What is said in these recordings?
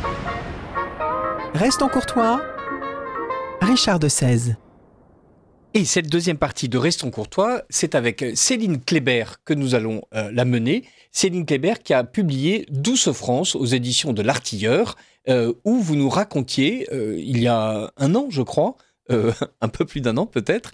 Restons courtois. Richard de 16. Et cette deuxième partie de Restons courtois, c'est avec Céline Kléber que nous allons la mener. Céline Kléber qui a publié Douce France aux éditions de l'Artilleur, où vous nous racontiez, il y a un an je crois, un peu plus d'un an peut-être,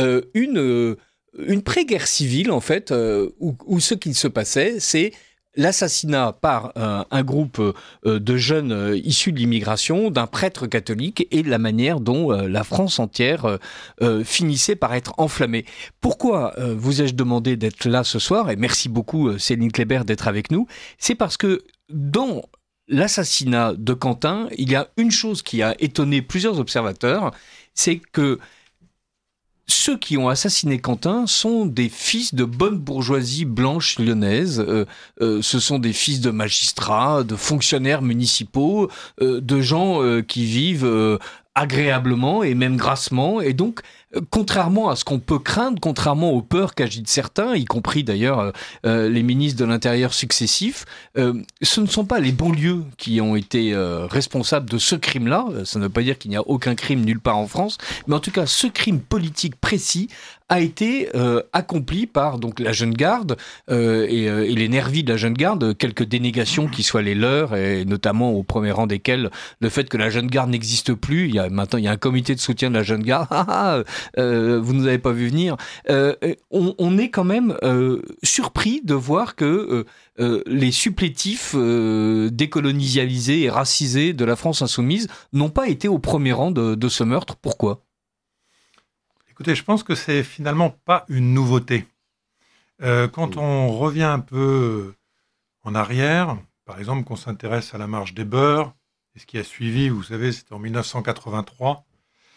une pré-guerre civile en fait, où ce qu'il se passait, c'est l'assassinat par un groupe de jeunes issus de l'immigration d'un prêtre catholique et la manière dont la France entière finissait par être enflammée. Pourquoi vous ai-je demandé d'être là ce soir, et merci beaucoup Céline Kléber d'être avec nous, c'est parce que dans l'assassinat de Quentin, il y a une chose qui a étonné plusieurs observateurs, c'est que ceux qui ont assassiné Quentin sont des fils de bonne bourgeoisie blanche lyonnaise. Ce sont des fils de magistrats, de fonctionnaires municipaux, de gens qui vivent agréablement et même grassement. Et donc, contrairement à ce qu'on peut craindre, contrairement aux peurs qu'agitent certains, y compris d'ailleurs les ministres de l'Intérieur successifs, ce ne sont pas les banlieues qui ont été responsables de ce crime-là. Ça ne veut pas dire qu'il n'y a aucun crime nulle part en France, mais en tout cas, ce crime politique précis a été accompli par donc la Jeune Garde et les nervis de la Jeune Garde, quelques dénégations qui soient les leurs, et notamment au premier rang desquelles le fait que la Jeune Garde n'existe plus. Maintenant il y a un comité de soutien de la Jeune Garde. Vous nous avez pas vu venir. On est quand même surpris de voir que les supplétifs décolonialisés et racisés de la France insoumise n'ont pas été au premier rang de ce meurtre. Pourquoi ? Écoutez, je pense que c'est finalement pas une nouveauté. Quand on revient un peu en arrière, par exemple qu'on s'intéresse à la marche des beurs, et ce qui a suivi, vous savez, c'était en 1983,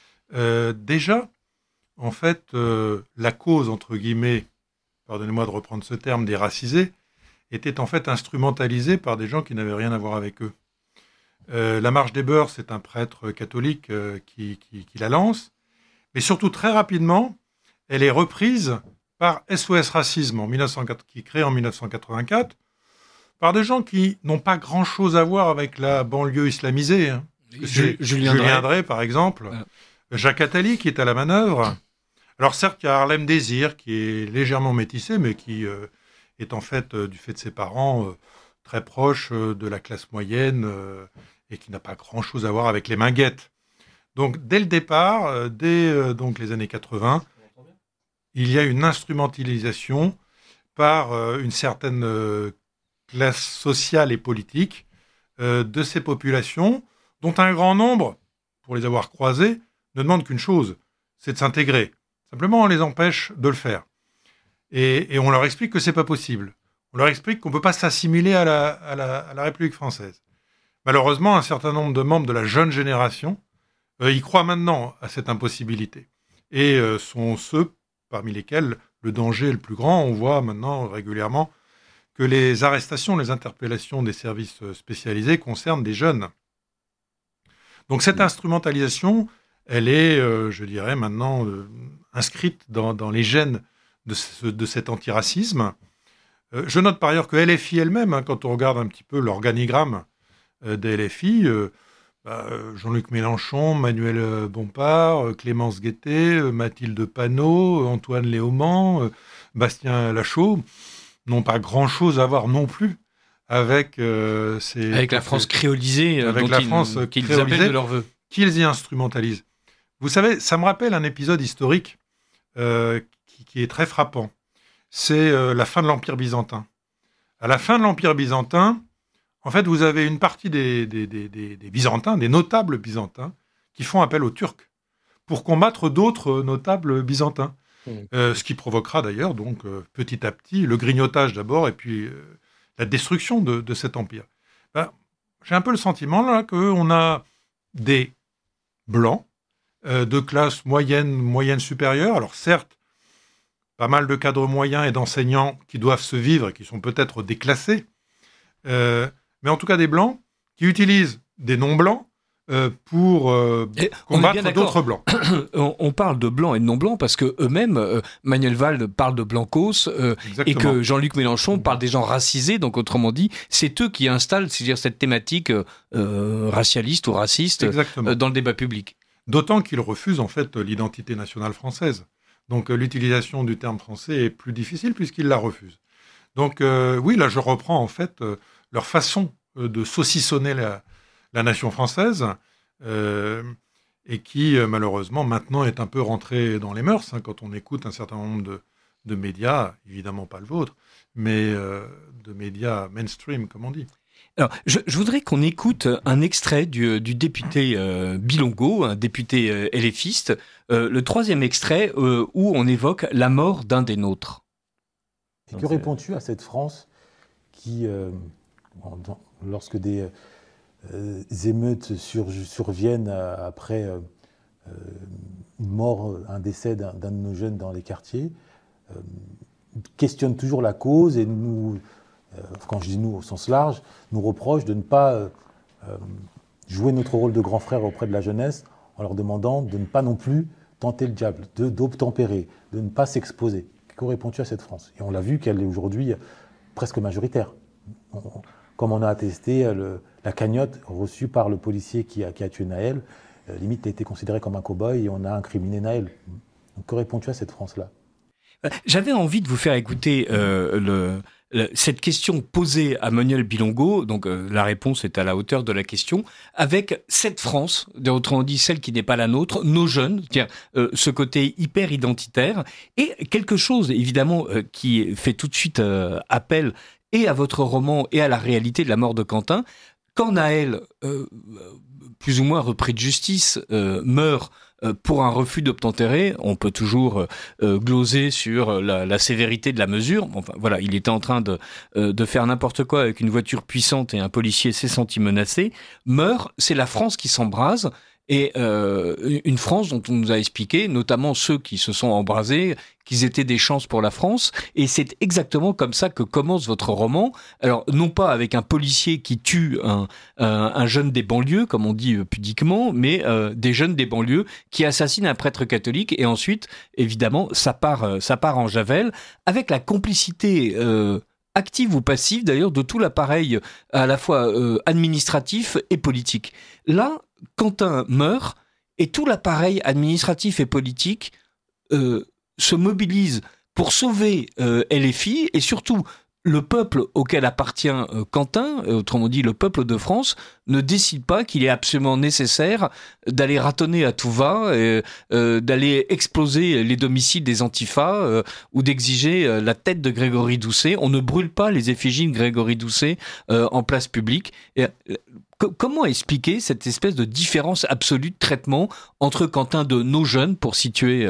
déjà, en fait, la cause, entre guillemets, pardonnez-moi de reprendre ce terme, des racisés, était en fait instrumentalisée par des gens qui n'avaient rien à voir avec eux. La marche des beurs, c'est un prêtre catholique qui la lance. Mais surtout, très rapidement, elle est reprise par SOS Racisme, qui est créé en 1984, par des gens qui n'ont pas grand-chose à voir avec la banlieue islamisée. Hein. Julien Drey, par exemple, Jacques Attali, qui est à la manœuvre. Alors certes, il y a Harlem Désir, qui est légèrement métissé, mais qui est en fait, du fait de ses parents, très proche de la classe moyenne et qui n'a pas grand-chose à voir avec les Minguettes. Donc, dès le départ, donc les années 80, il y a une instrumentalisation par une certaine classe sociale et politique de ces populations, dont un grand nombre, pour les avoir croisées, ne demande qu'une chose, c'est de s'intégrer. Simplement, on les empêche de le faire. Et on leur explique que c'est pas possible. On leur explique qu'on ne peut pas s'assimiler à la République française. Malheureusement, un certain nombre de membres de la jeune génération ils croient maintenant à cette impossibilité. Et sont ceux parmi lesquels le danger est le plus grand. On voit maintenant régulièrement que les arrestations, les interpellations des services spécialisés concernent des jeunes. Donc cette instrumentalisation, elle est, je dirais maintenant, inscrite dans les gènes de cet antiracisme. Je note par ailleurs que LFI elle-même, hein, quand on regarde un petit peu l'organigramme des LFI, Jean-Luc Mélenchon, Manuel Bompard, Clémence Guettet, Mathilde Panot, Antoine Léaumont, Bastien Lachaud n'ont pas grand-chose à voir non plus avec avec la France créolisée, qu'ils appellent de leur vœu, qu'ils y instrumentalisent. Vous savez, ça me rappelle un épisode historique qui est très frappant. C'est la fin de l'Empire byzantin. À la fin de l'Empire byzantin, en fait, vous avez une partie des Byzantins, des notables byzantins, qui font appel aux Turcs pour combattre d'autres notables byzantins. Ce qui provoquera d'ailleurs, donc, petit à petit, le grignotage d'abord et puis la destruction de cet empire. J'ai un peu le sentiment là qu'on a des blancs de classe moyenne supérieure. Alors certes, pas mal de cadres moyens et d'enseignants qui doivent se vivre et qui sont peut-être déclassés, mais en tout cas des blancs qui utilisent des non-blancs pour combattre d'autres blancs. On parle de blancs et de non-blancs parce que eux-mêmes, Manuel Valls parle de blancos et que Jean-Luc Mélenchon parle des gens racisés. Donc, autrement dit, c'est eux qui installent, c'est-à-dire cette thématique racialiste ou raciste dans le débat public. D'autant qu'ils refusent en fait l'identité nationale française. Donc, l'utilisation du terme français est plus difficile puisqu'ils la refusent. Donc, oui, là, je reprends en fait leur façon de saucissonner la nation française, et qui, malheureusement, maintenant est un peu rentrée dans les mœurs, quand on écoute un certain nombre de médias, évidemment pas le vôtre, mais de médias mainstream, comme on dit. Alors, je voudrais qu'on écoute un extrait du député Bilongo, un député LFiste, le troisième extrait où on évoque la mort d'un des nôtres. Et que réponds-tu à cette France qui, lorsque des émeutes surviennent après une mort, un décès d'un de nos jeunes dans les quartiers, questionne toujours la cause et nous, quand je dis nous au sens large, nous reproche de ne pas jouer notre rôle de grand frère auprès de la jeunesse en leur demandant de ne pas non plus tenter le diable, d'obtempérer, de ne pas s'exposer. Que réponds-tu à cette France ? Et on l'a vu qu'elle est aujourd'hui presque majoritaire. Comme on a attesté la cagnotte reçue par le policier qui a tué Naël, limite a été considéré comme un cow-boy et on a incriminé Naël. Donc que réponds-tu à cette France-là ? J'avais envie de vous faire écouter cette question posée à Manuel Bilongo, donc la réponse est à la hauteur de la question, avec cette France, autrement dit celle qui n'est pas la nôtre, nos jeunes, ce côté hyper identitaire, et quelque chose évidemment qui fait tout de suite appel et à votre roman et à la réalité de la mort de Quentin. Quand Naël, plus ou moins repris de justice, meurt pour un refus d'obtempérer, on peut toujours gloser sur la sévérité de la mesure. Enfin, voilà, il était en train de faire n'importe quoi avec une voiture puissante et un policier s'est senti menacé. Meurt, c'est la France qui s'embrase. Et une France dont on nous a expliqué, notamment ceux qui se sont embrasés, qu'ils étaient des chances pour la France. Et c'est exactement comme ça que commence votre roman. Alors, non pas avec un policier qui tue un jeune des banlieues, comme on dit pudiquement, mais des jeunes des banlieues qui assassinent un prêtre catholique. Et ensuite, évidemment, ça part en javel, avec la complicité active ou passive d'ailleurs de tout l'appareil à la fois administratif et politique. Là, Quentin meurt et tout l'appareil administratif et politique se mobilise pour sauver LFI et surtout le peuple auquel appartient Quentin, autrement dit le peuple de France, ne décide pas qu'il est absolument nécessaire d'aller ratonner à tout va, d'aller exploser les domiciles des antifas ou d'exiger la tête de Grégory Doucet. On ne brûle pas les effigies de Grégory Doucet en place publique. Comment expliquer cette espèce de différence absolue de traitement entre Quentin de nos jeunes, pour citer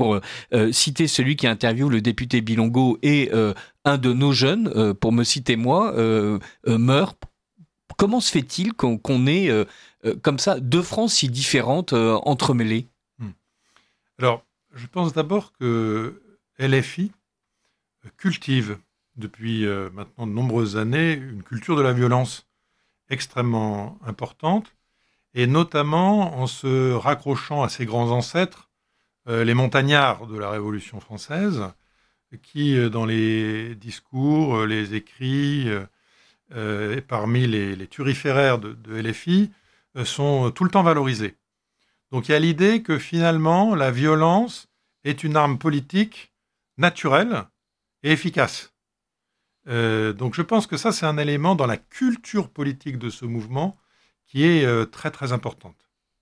celui qui interviewe le député Bilongo, et un de nos jeunes, pour me citer moi, meurt. Comment se fait-il qu'on ait comme ça deux France si différentes entremêlées ? Alors, je pense d'abord que LFI cultive depuis maintenant de nombreuses années une culture de la violence extrêmement importante, et notamment en se raccrochant à ses grands ancêtres, les montagnards de la Révolution française, qui, dans les discours, les écrits, et parmi les turiféraires de LFI, sont tout le temps valorisés. Donc il y a l'idée que finalement, la violence est une arme politique naturelle et efficace. Donc je pense que ça, c'est un élément dans la culture politique de ce mouvement qui est très très importante.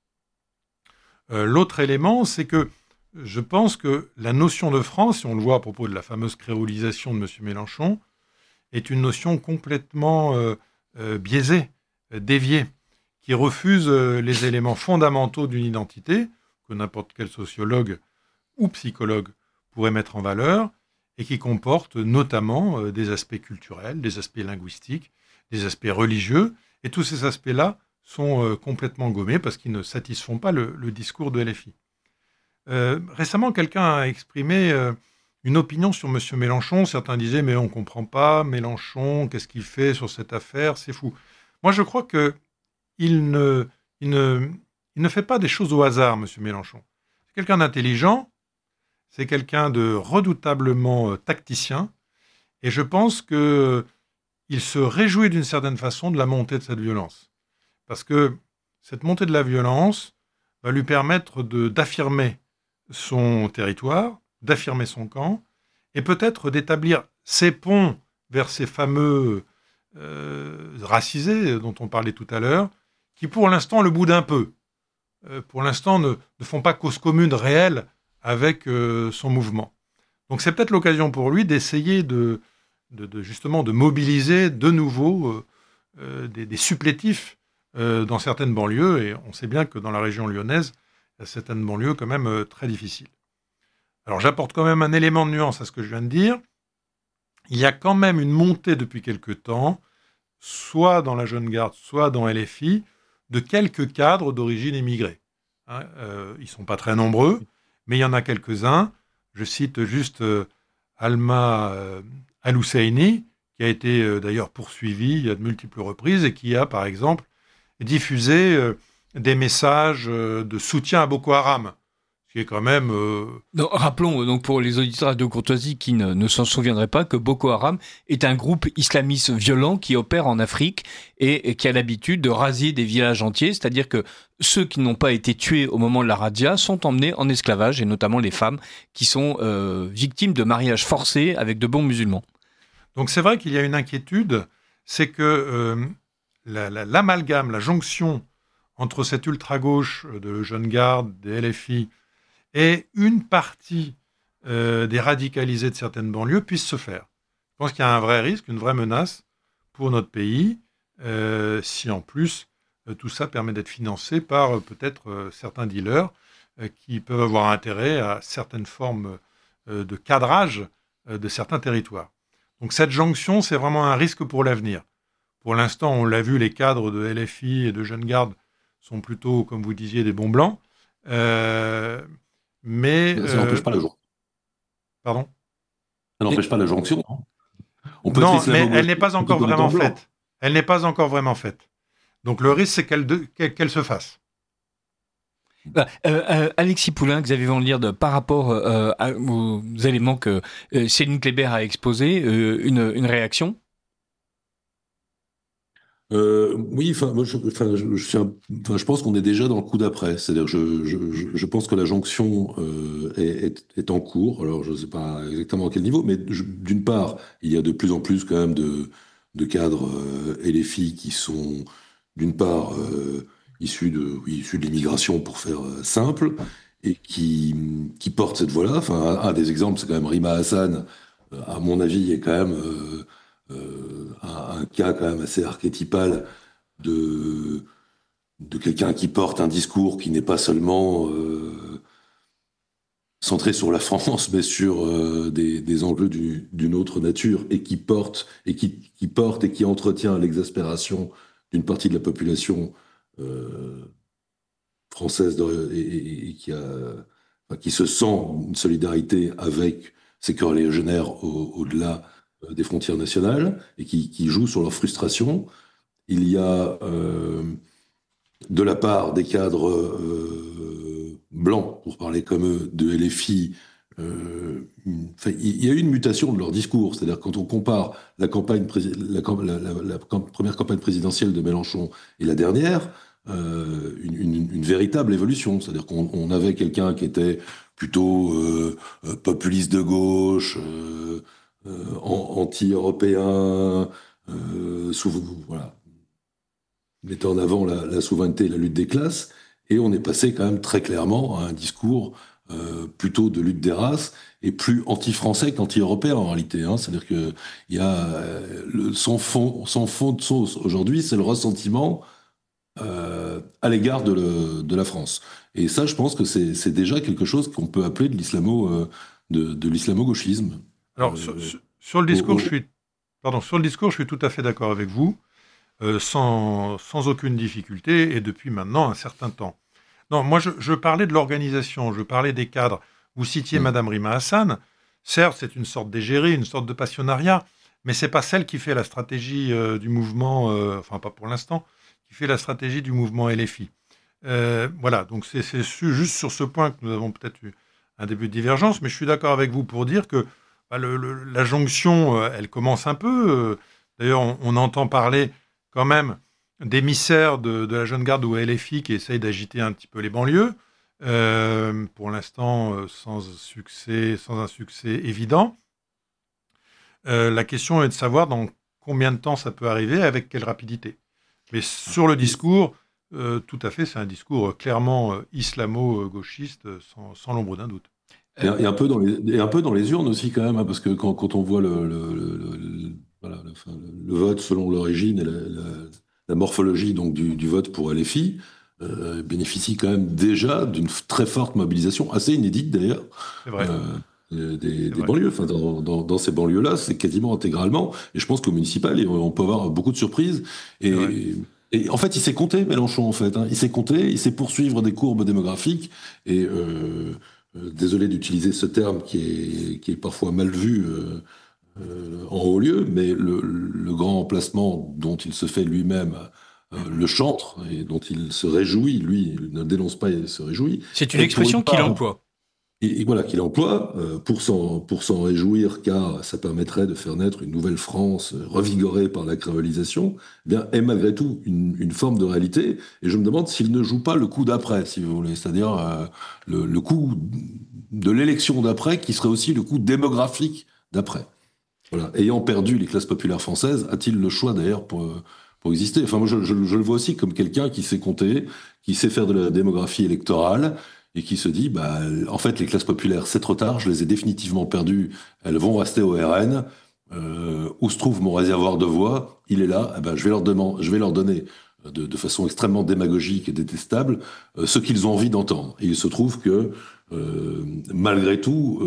L'autre élément, c'est que je pense que la notion de France, si on le voit à propos de la fameuse créolisation de M. Mélenchon, est une notion complètement biaisée, déviée, qui refuse les éléments fondamentaux d'une identité, que n'importe quel sociologue ou psychologue pourrait mettre en valeur, et qui comporte notamment des aspects culturels, des aspects linguistiques, des aspects religieux, et tous ces aspects-là sont complètement gommés parce qu'ils ne satisfont pas le discours de LFI. Récemment, quelqu'un a exprimé une opinion sur M. Mélenchon. Certains disaient « mais on ne comprend pas, Mélenchon, qu'est-ce qu'il fait sur cette affaire, c'est fou ». Moi, je crois qu'il ne il ne fait pas des choses au hasard, M. Mélenchon. C'est quelqu'un d'intelligent, c'est quelqu'un de redoutablement tacticien, et je pense qu'il se réjouit d'une certaine façon de la montée de cette violence. Parce que cette montée de la violence va lui permettre d'affirmer son territoire, d'affirmer son camp, et peut-être d'établir ses ponts vers ces fameux racisés dont on parlait tout à l'heure, qui pour l'instant le boudent un peu. Pour l'instant ne font pas cause commune réelle avec son mouvement. Donc c'est peut-être l'occasion pour lui d'essayer justement de mobiliser de nouveau des supplétifs dans certaines banlieues, et on sait bien que dans la région lyonnaise, il y a certaines banlieues quand même très difficiles. Alors j'apporte quand même un élément de nuance à ce que je viens de dire. Il y a quand même une montée depuis quelque temps, soit dans la Jeune Garde, soit dans LFI, de quelques cadres d'origine immigrée. Ils ne sont pas très nombreux, mais il y en a quelques-uns. Je cite juste Alma Al-Husseini, qui a été d'ailleurs poursuivi à de multiples reprises et qui a, par exemple, diffusé des messages de soutien à Boko Haram, ce qui est quand même... Non, rappelons donc pour les auditeurs de courtoisie qui ne s'en souviendraient pas que Boko Haram est un groupe islamiste violent qui opère en Afrique et qui a l'habitude de raser des villages entiers, c'est-à-dire que ceux qui n'ont pas été tués au moment de la razzia sont emmenés en esclavage, et notamment les femmes qui sont victimes de mariages forcés avec de bons musulmans. Donc c'est vrai qu'il y a une inquiétude, c'est que l'amalgame, la jonction entre cette ultra-gauche de Jeune Garde, des LFI, et une partie des radicalisés de certaines banlieues puisse se faire. Je pense qu'il y a un vrai risque, une vraie menace pour notre pays, si en plus tout ça permet d'être financé par peut-être certains dealers qui peuvent avoir intérêt à certaines formes de cadrage de certains territoires. Donc cette jonction, c'est vraiment un risque pour l'avenir. Pour l'instant, on l'a vu, les cadres de LFI et de Jeune Garde sont plutôt, comme vous disiez, des bons blancs. Mais ça n'empêche pas la jonction. Pardon ? Ça n'empêche pas la jonction. Non, mais elle n'est pas encore vraiment faite. Elle n'est pas encore vraiment faite. Donc le risque, c'est qu'elle se fasse. Alexis Poulain, Xavier Van Lierde, par rapport aux éléments que Céline Kléber a exposés, une réaction ? Oui, je pense qu'on est déjà dans le coup d'après. C'est-à-dire, je pense que la jonction est en cours. Alors, je ne sais pas exactement à quel niveau, mais d'une part, il y a de plus en plus quand même de cadres LFI qui sont, d'une part, issus de l'immigration, pour faire simple, et qui portent cette voie-là. Enfin, un des exemples, c'est quand même Rima Hassan, à mon avis, est quand même un cas quand même assez archétypal de quelqu'un qui porte un discours qui n'est pas seulement centré sur la France, mais sur des enjeux d'une autre nature, et qui porte et qui entretient l'exaspération d'une partie de la population française et qui se sent une solidarité avec ces corréligionnaires au-delà des frontières nationales, et qui jouent sur leur frustration. Il y a de la part des cadres blancs, pour parler comme eux, de LFI, il y a eu une mutation de leur discours. C'est-à-dire, quand on compare la première campagne présidentielle de Mélenchon et la dernière, une véritable évolution. C'est-à-dire qu'on avait quelqu'un qui était plutôt populiste de gauche, anti-européen, voilà, mettant en avant la souveraineté et la lutte des classes, et on est passé quand même très clairement à un discours plutôt de lutte des races, et plus anti-français qu'anti-européen en réalité. C'est-à-dire que il y a sans fond de sauce aujourd'hui, c'est le ressentiment à l'égard de la France. Et ça, je pense que c'est déjà quelque chose qu'on peut appeler de l'islamo-gauchisme. Alors, sur le discours, je suis tout à fait d'accord avec vous, sans aucune difficulté, et depuis maintenant un certain temps. Non, moi, je parlais de l'organisation, je parlais des cadres. Vous citiez Madame Rima Hassan. Certes, c'est une sorte d'égérie, une sorte de passionnariat, mais c'est pas celle qui fait la stratégie du mouvement, enfin pas pour l'instant, qui fait la stratégie du mouvement LFI. Voilà, donc c'est juste sur ce point que nous avons peut-être eu un début de divergence, mais je suis d'accord avec vous pour dire que la jonction, elle commence un peu. D'ailleurs, on entend parler quand même d'émissaires de la jeune garde ou LFI qui essayent d'agiter un petit peu les banlieues. Pour l'instant, sans un succès évident. La question est de savoir dans combien de temps ça peut arriver, avec quelle rapidité. Mais sur le discours, tout à fait, c'est un discours clairement islamo-gauchiste, sans l'ombre d'un doute. Et un peu dans les urnes aussi quand même, hein, parce que quand on voit voilà, le vote selon l'origine et la morphologie donc du vote pour LFI, bénéficie quand même déjà d'une très forte mobilisation, assez inédite d'ailleurs, C'est vrai. des banlieues. Enfin, dans ces banlieues-là, c'est quasiment intégralement. Et je pense qu'au municipal, on peut avoir beaucoup de surprises. Et en fait, il s'est compté, Mélenchon, en fait. Hein. Il s'est compté, il sait poursuivre des courbes démographiques. Et désolé d'utiliser ce terme qui est parfois mal vu en haut lieu, mais le grand emplacement dont il se fait lui-même le chantre et dont il se réjouit, lui, il ne dénonce pas, il se réjouit. C'est une expression qu'il emploie. Et voilà, qu'il emploie pour s'en réjouir, car ça permettrait de faire naître une nouvelle France revigorée par la créolisation, eh bien, est malgré tout une forme de réalité. Et je me demande s'il ne joue pas le coup d'après, si vous voulez, c'est-à-dire le coup de l'élection d'après, qui serait aussi le coup démographique d'après. Voilà. Ayant perdu les classes populaires françaises, a-t-il le choix d'ailleurs pour exister? Enfin, moi, je le vois aussi comme quelqu'un qui sait compter, qui sait faire de la démographie électorale, et qui se dit, en fait, les classes populaires, c'est trop tard, je les ai définitivement perdues, elles vont rester au RN. Où se trouve mon réservoir de voix? Il est là. Eh ben, je vais leur donner de façon extrêmement démagogique et détestable ce qu'ils ont envie d'entendre. Et il se trouve que, malgré tout,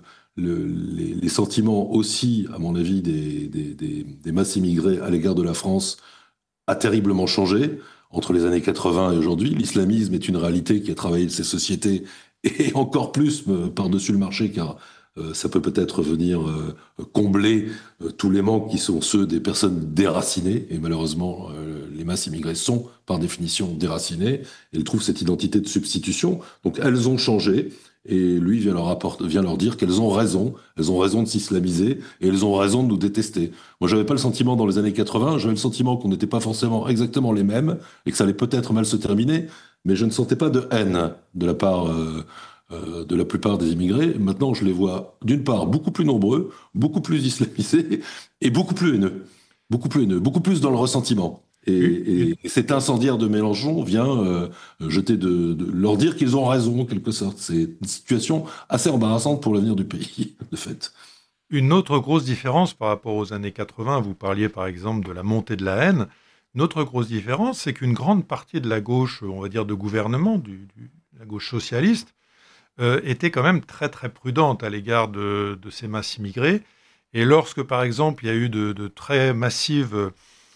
les sentiments aussi, à mon avis, des masses immigrées à l'égard de la France a terriblement changé entre les années 80 et aujourd'hui. L'islamisme est une réalité qui a travaillé de ces sociétés et encore plus par-dessus le marché, car ça peut-être venir combler tous les manques qui sont ceux des personnes déracinées. Et malheureusement, les masses immigrées sont par définition déracinées. Elles trouvent cette identité de substitution. Donc elles ont changé. Et lui vient leur dire qu'elles ont raison de s'islamiser et elles ont raison de nous détester. Moi, j'avais pas le sentiment dans les années 80, j'avais le sentiment qu'on n'était pas forcément exactement les mêmes et que ça allait peut-être mal se terminer, mais je ne sentais pas de haine de la part de la plupart des immigrés. Maintenant, je les vois d'une part beaucoup plus nombreux, beaucoup plus islamisés et beaucoup plus haineux, beaucoup plus dans le ressentiment. Et cet incendiaire de Mélenchon vient leur dire qu'ils ont raison, en quelque sorte. C'est une situation assez embarrassante pour l'avenir du pays, de fait. Une autre grosse différence par rapport aux années 80, vous parliez par exemple de la montée de la haine. Une autre grosse différence, c'est qu'une grande partie de la gauche, on va dire de gouvernement, la gauche socialiste, était quand même très très prudente à l'égard de ces masses immigrées. Et lorsque, par exemple, il y a eu de très massives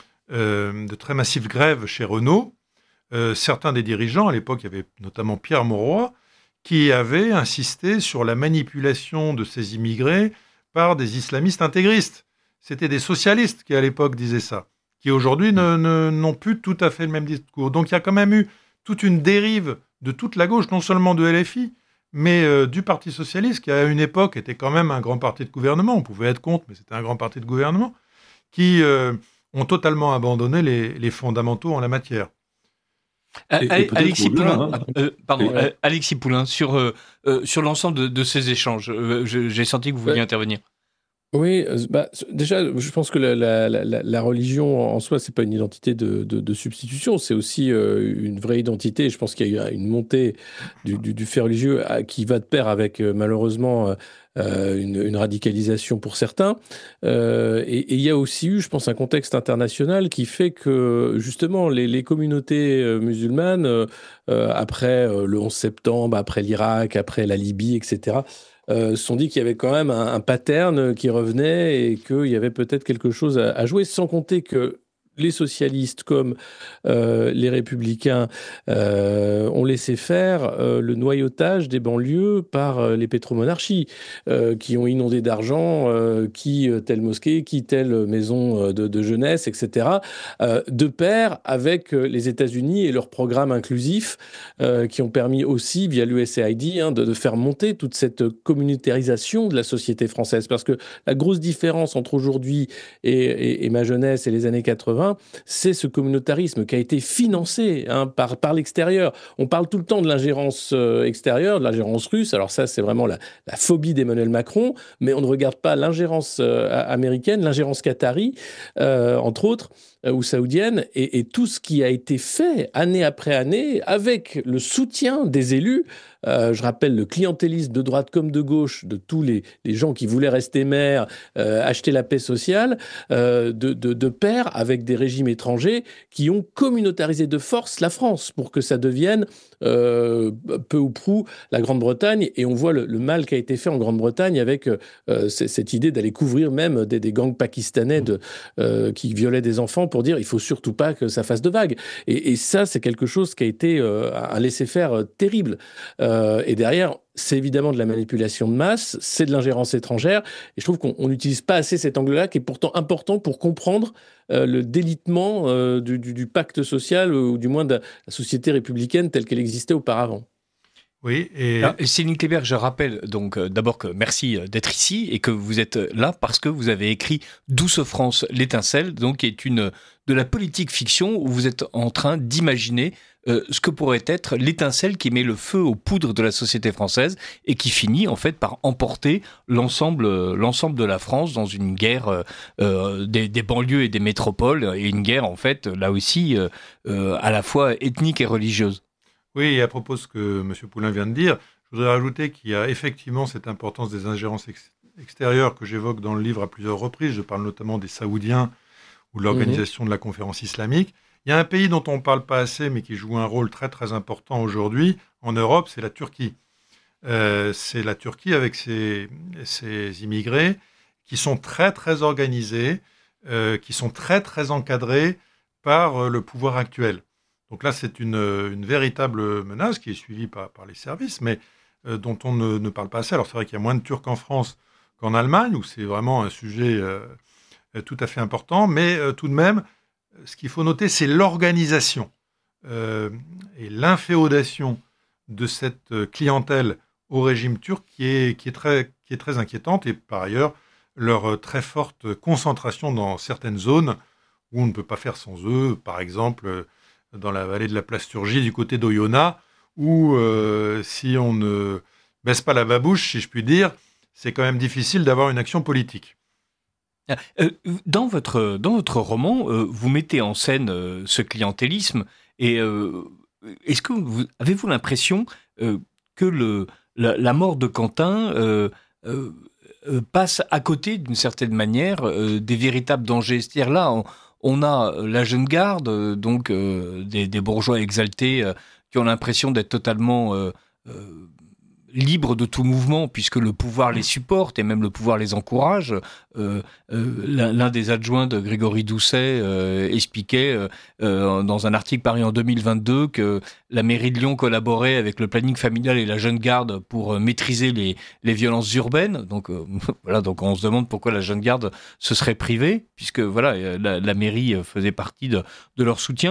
grèves chez Renault, certains des dirigeants, à l'époque, il y avait notamment Pierre Mauroy, qui avait insisté sur la manipulation de ces immigrés par des islamistes intégristes. C'était des socialistes qui, à l'époque, disaient ça, qui aujourd'hui n'ont plus tout à fait le même discours. Donc il y a quand même eu toute une dérive de toute la gauche, non seulement de LFI, mais du Parti socialiste, qui à une époque était quand même un grand parti de gouvernement. On pouvait être contre, mais c'était un grand parti de gouvernement, qui ont totalement abandonné les fondamentaux en la matière. Alexis Poulain, hein. Alexis Poulain, sur l'ensemble de ces échanges, j'ai senti que vous vouliez intervenir. Oui, déjà, je pense que la religion en soi, c'est pas une identité de substitution, c'est aussi une vraie identité. Je pense qu'il y a eu une montée du fait religieux qui va de pair avec malheureusement une radicalisation pour certains. Et il y a aussi eu, je pense, un contexte international qui fait que justement les communautés musulmanes, après le 11 septembre, après l'Irak, après la Libye, etc., se sont dit qu'il y avait quand même un pattern qui revenait et qu'il y avait peut-être quelque chose à jouer, sans compter que les socialistes comme les républicains ont laissé faire le noyautage des banlieues par les pétromonarchies qui ont inondé d'argent qui telle mosquée, qui telle maison de jeunesse, etc. De pair avec les États-Unis et leurs programmes inclusifs qui ont permis aussi, via l'USAID, de faire monter toute cette communautarisation de la société française. Parce que la grosse différence entre aujourd'hui et ma jeunesse et les années 80, c'est ce communautarisme qui a été financé par l'extérieur. On parle tout le temps de l'ingérence extérieure, de l'ingérence russe. Alors ça, c'est vraiment la phobie d'Emmanuel Macron, mais on ne regarde pas l'ingérence américaine, l'ingérence qatari, entre autres, ou saoudienne, et tout ce qui a été fait année après année avec le soutien des élus. Je rappelle le clientélisme de droite comme de gauche de tous les gens qui voulaient rester maires, acheter la paix sociale, de pair avec des régimes étrangers qui ont communautarisé de force la France pour que ça devienne peu ou prou la Grande-Bretagne. Et on voit le mal qui a été fait en Grande-Bretagne avec cette idée d'aller couvrir même des gangs pakistanais qui violaient des enfants pour dire il faut surtout pas que ça fasse de vagues. Et ça, c'est quelque chose qui a été un laisser-faire terrible. Et derrière, c'est évidemment de la manipulation de masse, c'est de l'ingérence étrangère. Et je trouve qu'on n'utilise pas assez cet angle-là, qui est pourtant important pour comprendre le délitement du pacte social, ou du moins de la société républicaine telle qu'elle existait auparavant. Oui, et Céline Kléber, je rappelle donc d'abord que merci d'être ici et que vous êtes là parce que vous avez écrit Douce France, l'étincelle, donc qui est de la politique fiction où vous êtes en train d'imaginer ce que pourrait être l'étincelle qui met le feu aux poudres de la société française et qui finit en fait par emporter l'ensemble de la France dans une guerre des banlieues et des métropoles, et une guerre en fait là aussi à la fois ethnique et religieuse. oui, et à propos de ce que M. Poulain vient de dire, je voudrais rajouter qu'il y a effectivement cette importance des ingérences extérieures que j'évoque dans le livre à plusieurs reprises. Je parle notamment des Saoudiens ou de l'organisation de la conférence islamique. Il y a un pays dont on ne parle pas assez, mais qui joue un rôle très très important aujourd'hui en Europe, c'est la Turquie. C'est la Turquie avec ses immigrés qui sont très très organisés, qui sont très très encadrés par le pouvoir actuel. Donc là, c'est une véritable menace qui est suivie par les services, mais dont on ne parle pas assez. Alors c'est vrai qu'il y a moins de Turcs en France qu'en Allemagne, où c'est vraiment un sujet tout à fait important, mais tout de même, ce qu'il faut noter, c'est l'organisation et l'inféodation de cette clientèle au régime turc qui est très inquiétante, et par ailleurs, leur très forte concentration dans certaines zones où on ne peut pas faire sans eux, par exemple dans la vallée de la Plasturgie, du côté d'Oyonnax, où si on ne baisse pas la babouche, si je puis dire, c'est quand même difficile d'avoir une action politique. Dans votre roman, vous mettez en scène ce clientélisme, et est-ce que avez-vous l'impression que la mort de Quentin passe à côté, d'une certaine manière, des véritables dangers? C'est-à-dire là, on a la jeune garde, donc des bourgeois exaltés qui ont l'impression d'être totalement libres de tout mouvement, puisque le pouvoir les supporte et même le pouvoir les encourage. L'un des adjoints de Grégory Doucet expliquait dans un article paru en 2022 que la mairie de Lyon collaborait avec le planning familial et la jeune garde pour maîtriser les violences urbaines. Donc voilà, donc on se demande pourquoi la jeune garde se serait privée, puisque voilà, la mairie faisait partie de leur soutien.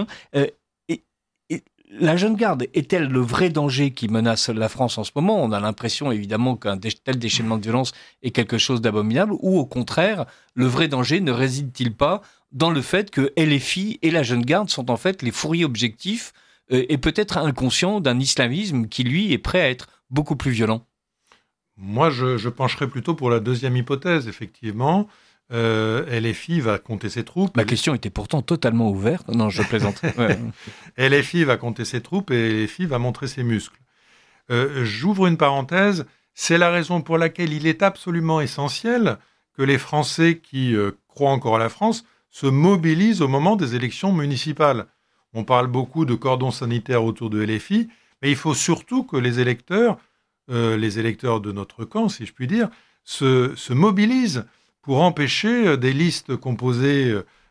La jeune garde est-elle le vrai danger qui menace la France en ce moment? On a l'impression évidemment qu'un tel déchaînement de violence est quelque chose d'abominable, ou au contraire, le vrai danger ne réside-t-il pas dans le fait que LFI et la jeune garde sont en fait les fourriers objectifs et peut-être inconscients d'un islamisme qui, lui, est prêt à être beaucoup plus violent? Moi, je pencherais plutôt pour la deuxième hypothèse, effectivement. LFI va compter ses troupes. Ma question était pourtant totalement ouverte. Non, je plaisante. Ouais. LFI va compter ses troupes et LFI va montrer ses muscles. J'ouvre une parenthèse. C'est la raison pour laquelle il est absolument essentiel que les Français qui croient encore à la France se mobilisent au moment des élections municipales. On parle beaucoup de cordon sanitaire autour de LFI, mais il faut surtout que les électeurs de notre camp, si je puis dire, se mobilisent pour empêcher des listes composées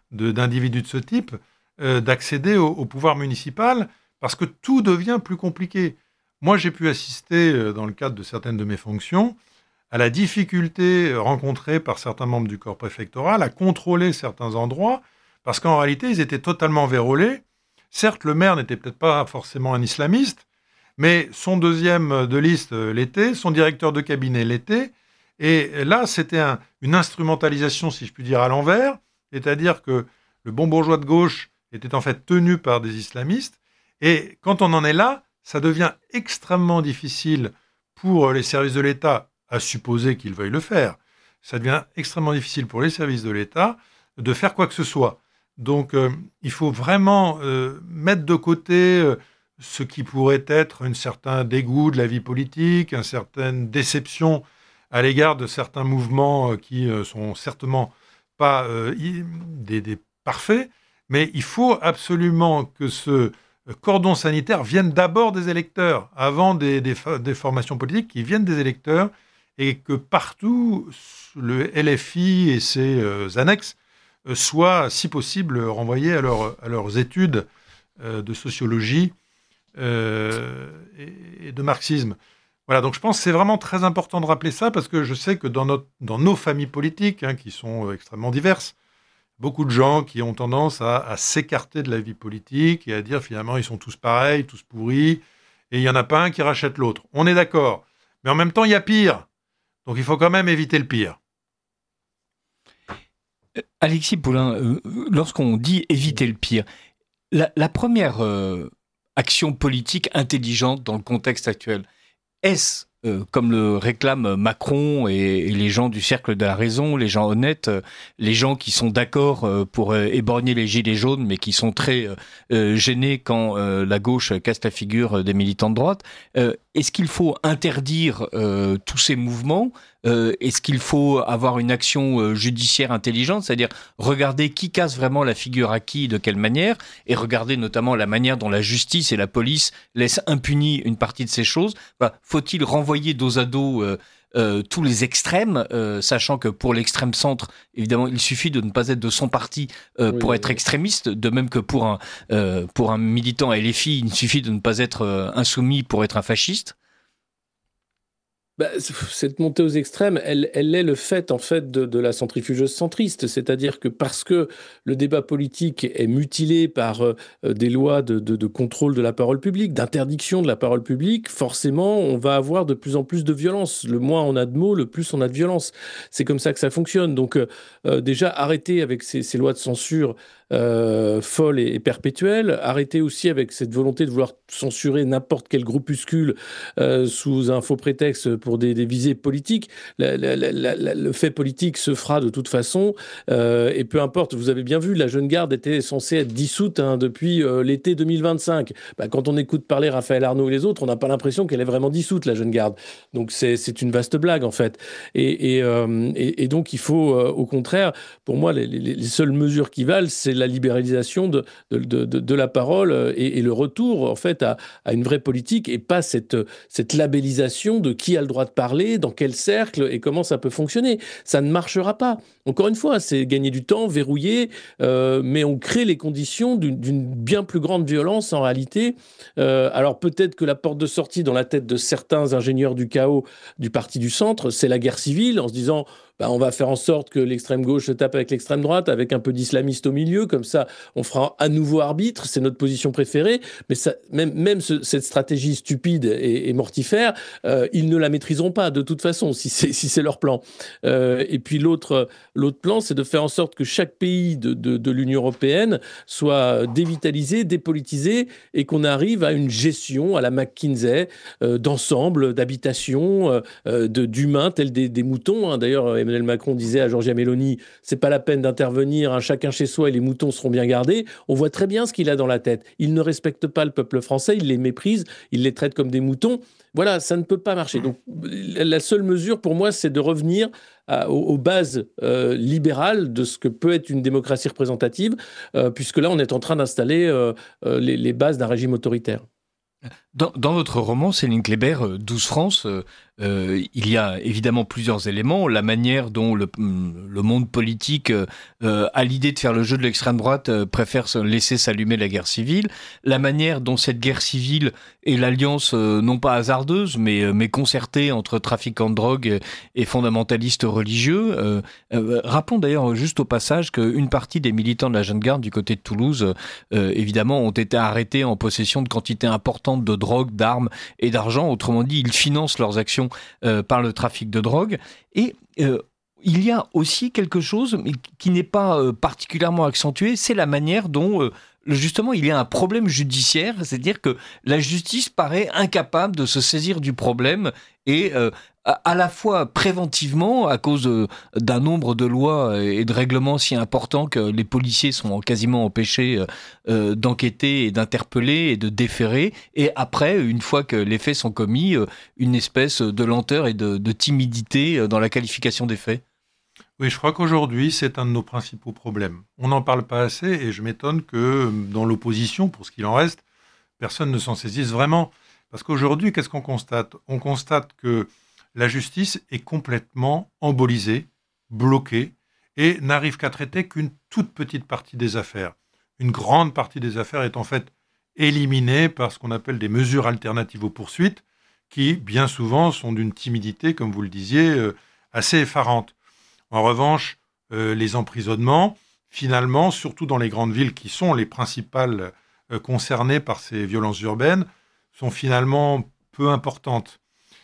d'individus de ce type d'accéder au pouvoir municipal, parce que tout devient plus compliqué. Moi, j'ai pu assister, dans le cadre de certaines de mes fonctions, à la difficulté rencontrée par certains membres du corps préfectoral à contrôler certains endroits, parce qu'en réalité, ils étaient totalement vérolés. Certes, le maire n'était peut-être pas forcément un islamiste, mais son deuxième de liste l'était, son directeur de cabinet l'était, et là, c'était une instrumentalisation, si je puis dire, à l'envers, c'est-à-dire que le bon bourgeois de gauche était en fait tenu par des islamistes, et quand on en est là, ça devient extrêmement difficile pour les services de l'État, à supposer qu'ils veuillent le faire. Ça devient extrêmement difficile pour les services de l'État de faire quoi que ce soit. Donc, il faut vraiment mettre de côté ce qui pourrait être un certain dégoût de la vie politique, une certaine déception à l'égard de certains mouvements qui sont certainement pas des parfaits, mais il faut absolument que ce cordon sanitaire vienne d'abord des électeurs, avant des formations politiques qui viennent des électeurs, et que partout, le LFI et ses annexes soient, si possible, renvoyés à leurs études de sociologie et de marxisme. Voilà, donc je pense que c'est vraiment très important de rappeler ça, parce que je sais que dans nos familles politiques, qui sont extrêmement diverses, beaucoup de gens qui ont tendance à s'écarter de la vie politique et à dire finalement ils sont tous pareils, tous pourris, et il n'y en a pas un qui rachète l'autre. On est d'accord, mais en même temps il y a pire, donc il faut quand même éviter le pire. Alexis Poulain, lorsqu'on dit éviter le pire, la première action politique intelligente dans le contexte actuel, est-ce, comme le réclament Macron et les gens du cercle de la raison, les gens honnêtes, les gens qui sont d'accord pour éborgner les gilets jaunes, mais qui sont très gênés quand la gauche casse la figure des militants de droite, est-ce qu'il faut interdire tous ces mouvements ? Est-ce qu'il faut avoir une action judiciaire intelligente, c'est-à-dire regarder qui casse vraiment la figure à qui, de quelle manière, et regarder notamment la manière dont la justice et la police laissent impunis une partie de ces choses. Voilà. Faut-il renvoyer dos à dos tous les extrêmes, sachant que pour l'extrême centre, évidemment, il suffit de ne pas être de son parti pour être extrémiste, de même que pour un militant LFI, il suffit de ne pas être insoumis pour être un fasciste. Cette montée aux extrêmes, elle est le fait, en fait, de la centrifugeuse centriste. C'est-à-dire que parce que le débat politique est mutilé par des lois de contrôle de la parole publique, d'interdiction de la parole publique, forcément, on va avoir de plus en plus de violence. Le moins on a de mots, le plus on a de violence. C'est comme ça que ça fonctionne. Donc, déjà, arrêter avec ces lois de censure folle et perpétuelle, arrêter aussi avec cette volonté de vouloir censurer n'importe quel groupuscule sous un faux prétexte pour des visées politiques. Le fait politique se fera de toute façon, et peu importe. Vous avez bien vu, la Jeune Garde était censée être dissoute depuis l'été 2025. Quand on écoute parler Raphaël Arnaud et les autres, on n'a pas l'impression qu'elle est vraiment dissoute, la Jeune Garde. Donc c'est une vaste blague, en fait. Et donc il faut, au contraire, pour moi, les seules mesures qui valent, c'est la libéralisation de la parole et le retour, en fait, à une vraie politique, et pas cette labellisation de qui a le droit de parler, dans quel cercle et comment ça peut fonctionner. Ça ne marchera pas. Encore une fois, c'est gagner du temps, verrouiller, mais on crée les conditions d'une bien plus grande violence en réalité. Alors peut-être que la porte de sortie dans la tête de certains ingénieurs du chaos du parti du centre, c'est la guerre civile, en se disant on va faire en sorte que l'extrême gauche se tape avec l'extrême droite, avec un peu d'islamistes au milieu, comme ça on fera à nouveau arbitre, c'est notre position préférée, mais ça, même cette stratégie stupide et mortifère, ils ne la maîtriseront pas de toute façon, si c'est leur plan. Et puis l'autre plan, c'est de faire en sorte que chaque pays de l'Union européenne soit dévitalisé, dépolitisé, et qu'on arrive à une gestion à la McKinsey d'ensemble, d'habitation, d'humains tels des moutons. D'ailleurs, Emmanuel Macron disait à Giorgia Meloni, c'est pas la peine d'intervenir, chacun chez soi et les moutons seront bien gardés. On voit très bien ce qu'il a dans la tête. Il ne respecte pas le peuple français, il les méprise, il les traite comme des moutons. Voilà, ça ne peut pas marcher. Donc, la seule mesure pour moi, c'est de revenir aux bases libérales de ce que peut être une démocratie représentative, puisque là, on est en train d'installer les bases d'un régime autoritaire. Dans votre roman, Céline Kléber, 12 France, il y a évidemment plusieurs éléments. La manière dont le monde politique a l'idée de faire le jeu de l'extrême droite préfère laisser s'allumer la guerre civile. La manière dont cette guerre civile est l'alliance non pas hasardeuse, mais concertée entre trafiquants de drogue et fondamentalistes religieux. Rappelons d'ailleurs juste au passage qu'une partie des militants de la Jeune Garde du côté de Toulouse, évidemment, ont été arrêtés en possession de quantités importantes de drogue, d'armes et d'argent. Autrement dit, ils financent leurs actions par le trafic de drogue. Et il y a aussi quelque chose qui n'est pas particulièrement accentué, c'est la manière dont justement il y a un problème judiciaire, c'est-à-dire que la justice paraît incapable de se saisir du problème et à la fois préventivement à cause d'un nombre de lois et de règlements si importants que les policiers sont quasiment empêchés d'enquêter et d'interpeller et de déférer, et après, une fois que les faits sont commis, une espèce de lenteur et de timidité dans la qualification des faits. Oui, je crois qu'aujourd'hui, c'est un de nos principaux problèmes. On n'en parle pas assez et je m'étonne que dans l'opposition, pour ce qu'il en reste, personne ne s'en saisisse vraiment. Parce qu'aujourd'hui, qu'est-ce qu'on constate ? On constate que la justice est complètement embolisée, bloquée, et n'arrive qu'à traiter qu'une toute petite partie des affaires. Une grande partie des affaires est en fait éliminée par ce qu'on appelle des mesures alternatives aux poursuites, qui, bien souvent, sont d'une timidité, comme vous le disiez, assez effarante. En revanche, les emprisonnements, finalement, surtout dans les grandes villes qui sont les principales concernées par ces violences urbaines, sont finalement peu importantes.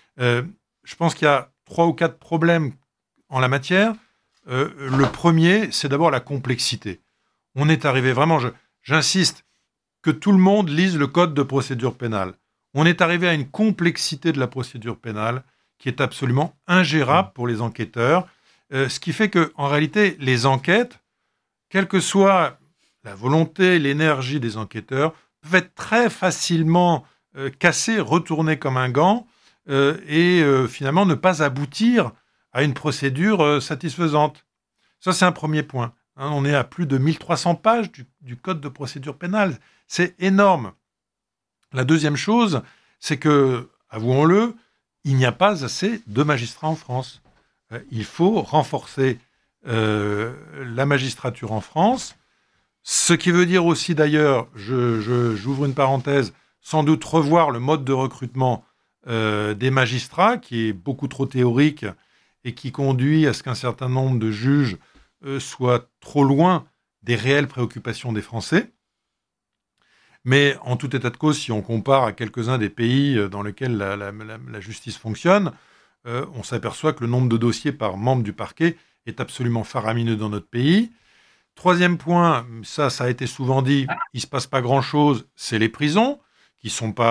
Je pense qu'il y a 3 ou 4 problèmes en la matière. Le premier, c'est d'abord la complexité. On est arrivé vraiment, j'insiste, que tout le monde lise le code de procédure pénale. On est arrivé à une complexité de la procédure pénale qui est absolument ingérable pour les enquêteurs. Ce qui fait qu'en réalité, les enquêtes, quelle que soit la volonté, l'énergie des enquêteurs, peuvent être très facilement cassées, retournées comme un gant, et finalement ne pas aboutir à une procédure satisfaisante. Ça, c'est un premier point. On est à plus de 1300 pages du Code de procédure pénale. C'est énorme. La deuxième chose, c'est que, avouons-le, il n'y a pas assez de magistrats en France. Il faut renforcer la magistrature en France, ce qui veut dire aussi d'ailleurs, j'ouvre une parenthèse, sans doute revoir le mode de recrutement des magistrats, qui est beaucoup trop théorique et qui conduit à ce qu'un certain nombre de juges soient trop loin des réelles préoccupations des Français. Mais en tout état de cause, si on compare à quelques-uns des pays dans lesquels la justice fonctionne, on s'aperçoit que le nombre de dossiers par membre du parquet est absolument faramineux dans notre pays. Troisième point, ça a été souvent dit, il ne se passe pas grand-chose, c'est les prisons, qui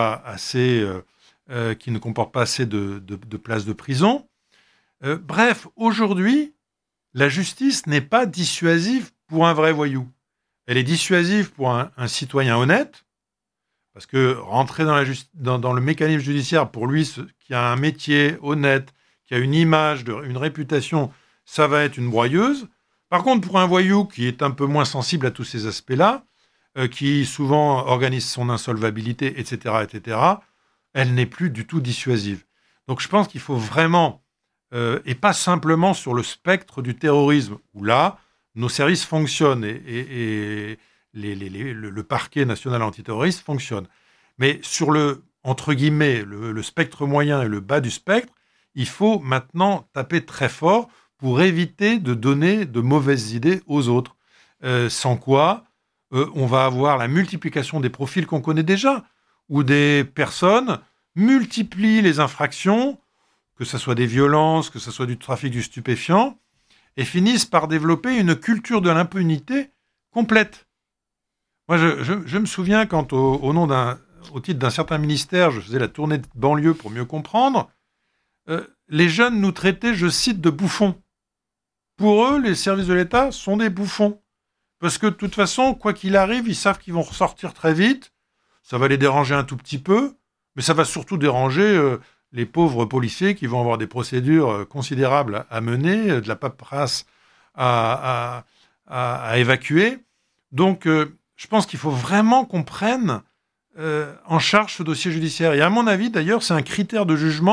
ne comportent pas assez de places de prison. Bref, aujourd'hui, la justice n'est pas dissuasive pour un vrai voyou. Elle est dissuasive pour un citoyen honnête, parce que rentrer dans le mécanisme judiciaire, pour lui, qui a un métier honnête, qui a une image, une réputation, ça va être une broyeuse. Par contre, pour un voyou qui est un peu moins sensible à tous ces aspects-là, qui souvent organise son insolvabilité, etc., elle n'est plus du tout dissuasive. Donc je pense qu'il faut vraiment, et pas simplement sur le spectre du terrorisme, où là, nos services fonctionnent et le parquet national antiterroriste fonctionne. Mais sur entre guillemets, le spectre moyen et le bas du spectre, il faut maintenant taper très fort pour éviter de donner de mauvaises idées aux autres. Sans quoi, on va avoir la multiplication des profils qu'on connaît déjà, où des personnes multiplient les infractions, que ce soit des violences, que ce soit du trafic du stupéfiant, et finissent par développer une culture de l'impunité complète. Moi, je me souviens quand, au titre d'un certain ministère, je faisais la tournée de banlieue pour mieux comprendre, les jeunes nous traitaient, je cite, de bouffons. Pour eux, les services de l'État sont des bouffons. Parce que de toute façon, quoi qu'il arrive, ils savent qu'ils vont ressortir très vite. Ça va les déranger un tout petit peu, mais ça va surtout déranger les pauvres policiers qui vont avoir des procédures considérables à mener, de la paperasse à évacuer. Donc, je pense qu'il faut vraiment qu'on prenne en charge ce dossier judiciaire. Et à mon avis, d'ailleurs, c'est un critère de jugement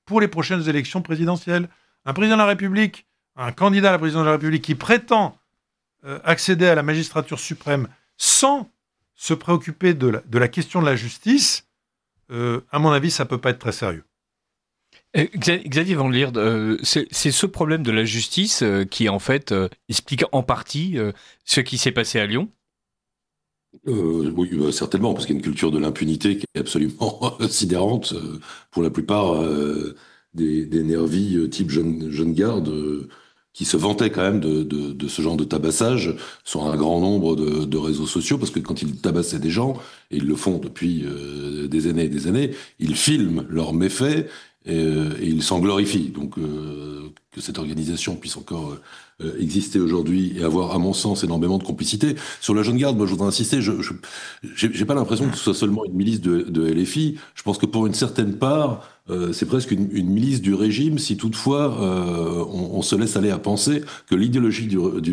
pour les prochaines élections présidentielles. Un président de la République, un candidat à la présidence de la République qui prétend accéder à la magistrature suprême sans se préoccuper de la question de la justice, à mon avis, ça ne peut pas être très sérieux. Xavier Van Lierde, c'est ce problème de la justice qui, en fait, explique en partie ce qui s'est passé à Lyon. Oui, certainement, parce qu'il y a une culture de l'impunité qui est absolument sidérante pour la plupart des nervis type jeune garde qui se vantaient quand même de ce genre de tabassage sur un grand nombre de réseaux sociaux, parce que quand ils tabassaient des gens, et ils le font depuis des années et des années, ils filment leurs méfaits et ils s'en glorifient. Donc que cette organisation puisse encore exister aujourd'hui et avoir, à mon sens, énormément de complicité. Sur la jeune garde, moi, je voudrais insister, j'ai pas l'impression que ce soit seulement une milice de LFI. Je pense que pour une certaine part, c'est presque une milice du régime, si toutefois on se laisse aller à penser que l'idéologie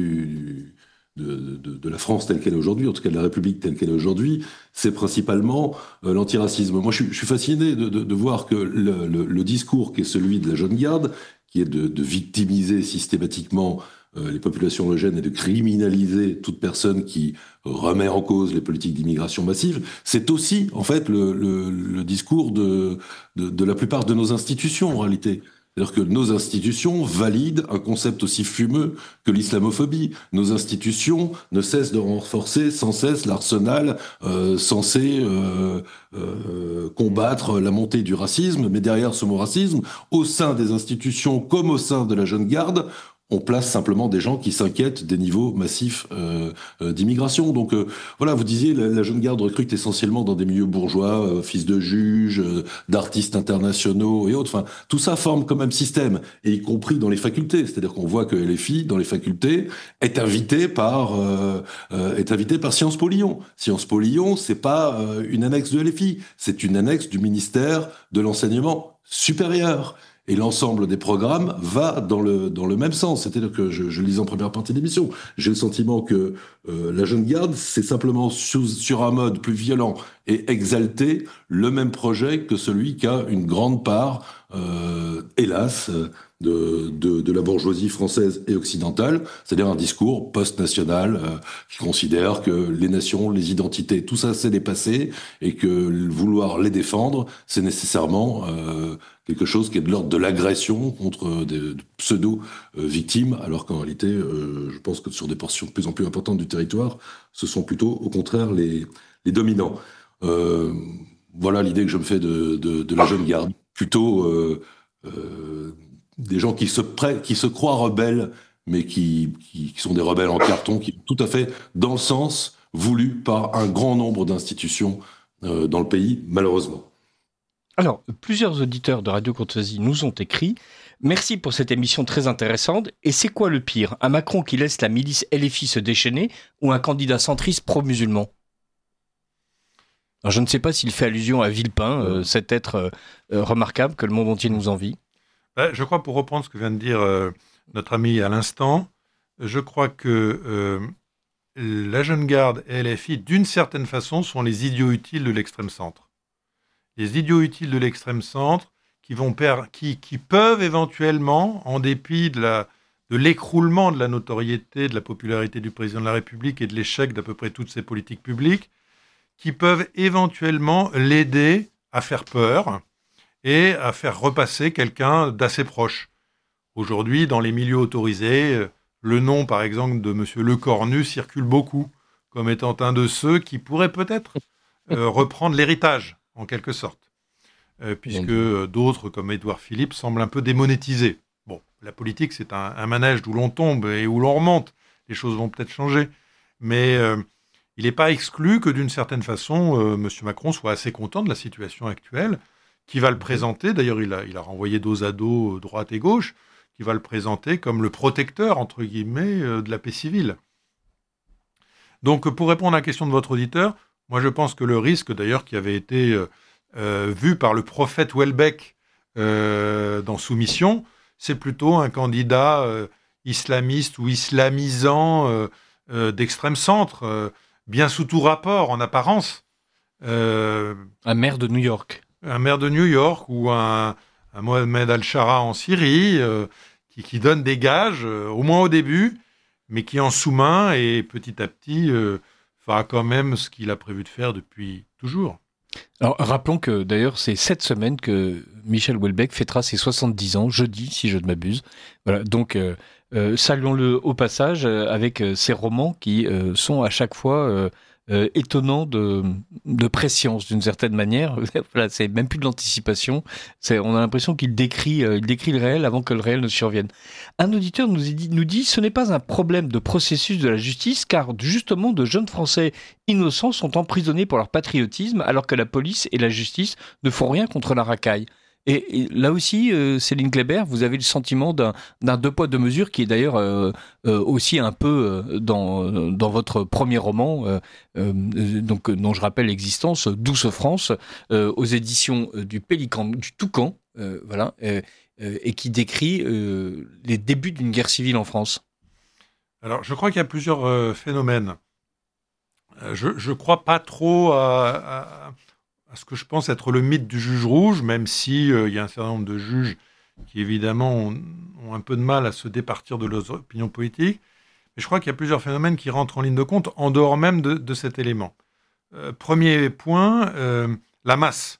de la France telle qu'elle est aujourd'hui, en tout cas de la République telle qu'elle est aujourd'hui, c'est principalement l'antiracisme. Moi, je suis fasciné de voir que le discours qui est celui de la jeune garde, qui est de victimiser systématiquement les populations homogènes et de criminaliser toute personne qui remet en cause les politiques d'immigration massive, c'est aussi, en fait, le discours de la plupart de nos institutions, en réalité. C'est-à-dire que nos institutions valident un concept aussi fumeux que l'islamophobie. Nos institutions ne cessent de renforcer sans cesse l'arsenal censé combattre la montée du racisme. Mais derrière ce mot racisme, au sein des institutions comme au sein de la jeune garde, on place simplement des gens qui s'inquiètent des niveaux massifs d'immigration. Donc voilà, vous disiez, la jeune garde recrute essentiellement dans des milieux bourgeois, fils de juges, d'artistes internationaux et autres. Enfin, tout ça forme quand même système, et y compris dans les facultés. C'est-à-dire qu'on voit que LFI, dans les facultés, est invité par Sciences Po Lyon. Sciences Po Lyon, c'est pas une annexe de LFI, c'est une annexe du ministère de l'enseignement supérieur. Et l'ensemble des programmes va dans le même sens. C'est-à-dire que je lisais en première partie de l'émission, j'ai le sentiment que la jeune garde, c'est simplement sur un mode plus violent et exalté, le même projet que celui qu'a une grande part, hélas, de la bourgeoisie française et occidentale, c'est-à-dire un discours post-national qui considère que les nations, les identités, tout ça c'est dépassé, et que vouloir les défendre, c'est nécessairement quelque chose qui est de l'ordre de l'agression contre des pseudo-victimes, alors qu'en réalité, je pense que sur des portions de plus en plus importantes du territoire, ce sont plutôt au contraire les dominants. Voilà l'idée que je me fais de la jeune garde. Plutôt des gens qui se croient rebelles, mais qui sont des rebelles en carton, qui sont tout à fait dans le sens voulu par un grand nombre d'institutions dans le pays, malheureusement. Alors, plusieurs auditeurs de Radio Courtoisie nous ont écrit « Merci pour cette émission très intéressante. Et c'est quoi le pire ? Un Macron qui laisse la milice LFI se déchaîner ou un candidat centriste pro-musulman ?» Alors, je ne sais pas s'il fait allusion à Villepin, cet être remarquable que le monde entier nous envie. Je crois, pour reprendre ce que vient de dire notre ami à l'instant, je crois que la jeune garde et LFI, d'une certaine façon, sont les idiots utiles de l'extrême centre. Les idiots utiles de l'extrême centre qui peuvent éventuellement, en dépit de l'écroulement de la notoriété, de la popularité du président de la République et de l'échec d'à peu près toutes ses politiques publiques, qui peuvent éventuellement l'aider à faire peur et à faire repasser quelqu'un d'assez proche. Aujourd'hui, dans les milieux autorisés, le nom, par exemple, de M. Lecornu circule beaucoup, comme étant un de ceux qui pourraient peut-être reprendre l'héritage, en quelque sorte, puisque d'autres, comme Édouard Philippe, semblent un peu démonétisés. Bon, la politique, c'est un manège d'où l'on tombe et où l'on remonte. Les choses vont peut-être changer, mais il n'est pas exclu que, d'une certaine façon, M. Macron soit assez content de la situation actuelle, qui va le présenter, d'ailleurs il a renvoyé dos à dos droite et gauche, qui va le présenter comme le protecteur, entre guillemets, de la paix civile. Donc, pour répondre à la question de votre auditeur, moi je pense que le risque, d'ailleurs, qui avait été vu par le prophète Houellebecq dans Soumission, c'est plutôt un candidat islamiste ou islamisant d'extrême centre, bien sous tout rapport en apparence. Un maire de New York. Un maire de New York ou un Mohamed Al-Shara en Syrie, qui donne des gages, au moins au début, mais qui en sous-main et petit à petit fera quand même ce qu'il a prévu de faire depuis toujours. Alors, rappelons que d'ailleurs, c'est cette semaine que Michel Houellebecq fêtera ses 70 ans, jeudi, si je ne m'abuse. Voilà, donc saluons-le au passage avec ses romans qui sont à chaque fois étonnants de prescience d'une certaine manière. Voilà, c'est même plus de l'anticipation. On a l'impression qu'il décrit le réel avant que le réel ne survienne. Un auditeur nous dit ce n'est pas un problème de processus de la justice, car justement de jeunes Français innocents sont emprisonnés pour leur patriotisme, alors que la police et la justice ne font rien contre la racaille. Et là aussi, Céline Kléber, vous avez le sentiment d'un deux poids deux mesures qui est d'ailleurs aussi un peu dans votre premier roman, donc dont je rappelle l'existence, Douce France, aux éditions du Pélican, du Toucan, voilà, et qui décrit les débuts d'une guerre civile en France. Alors, je crois qu'il y a plusieurs phénomènes. Je ne crois pas trop à ce que je pense être le mythe du juge rouge, même si il y a un certain nombre de juges qui, évidemment, ont un peu de mal à se départir de leurs opinions politiques. Mais je crois qu'il y a plusieurs phénomènes qui rentrent en ligne de compte, en dehors même de cet élément. Premier point, la masse.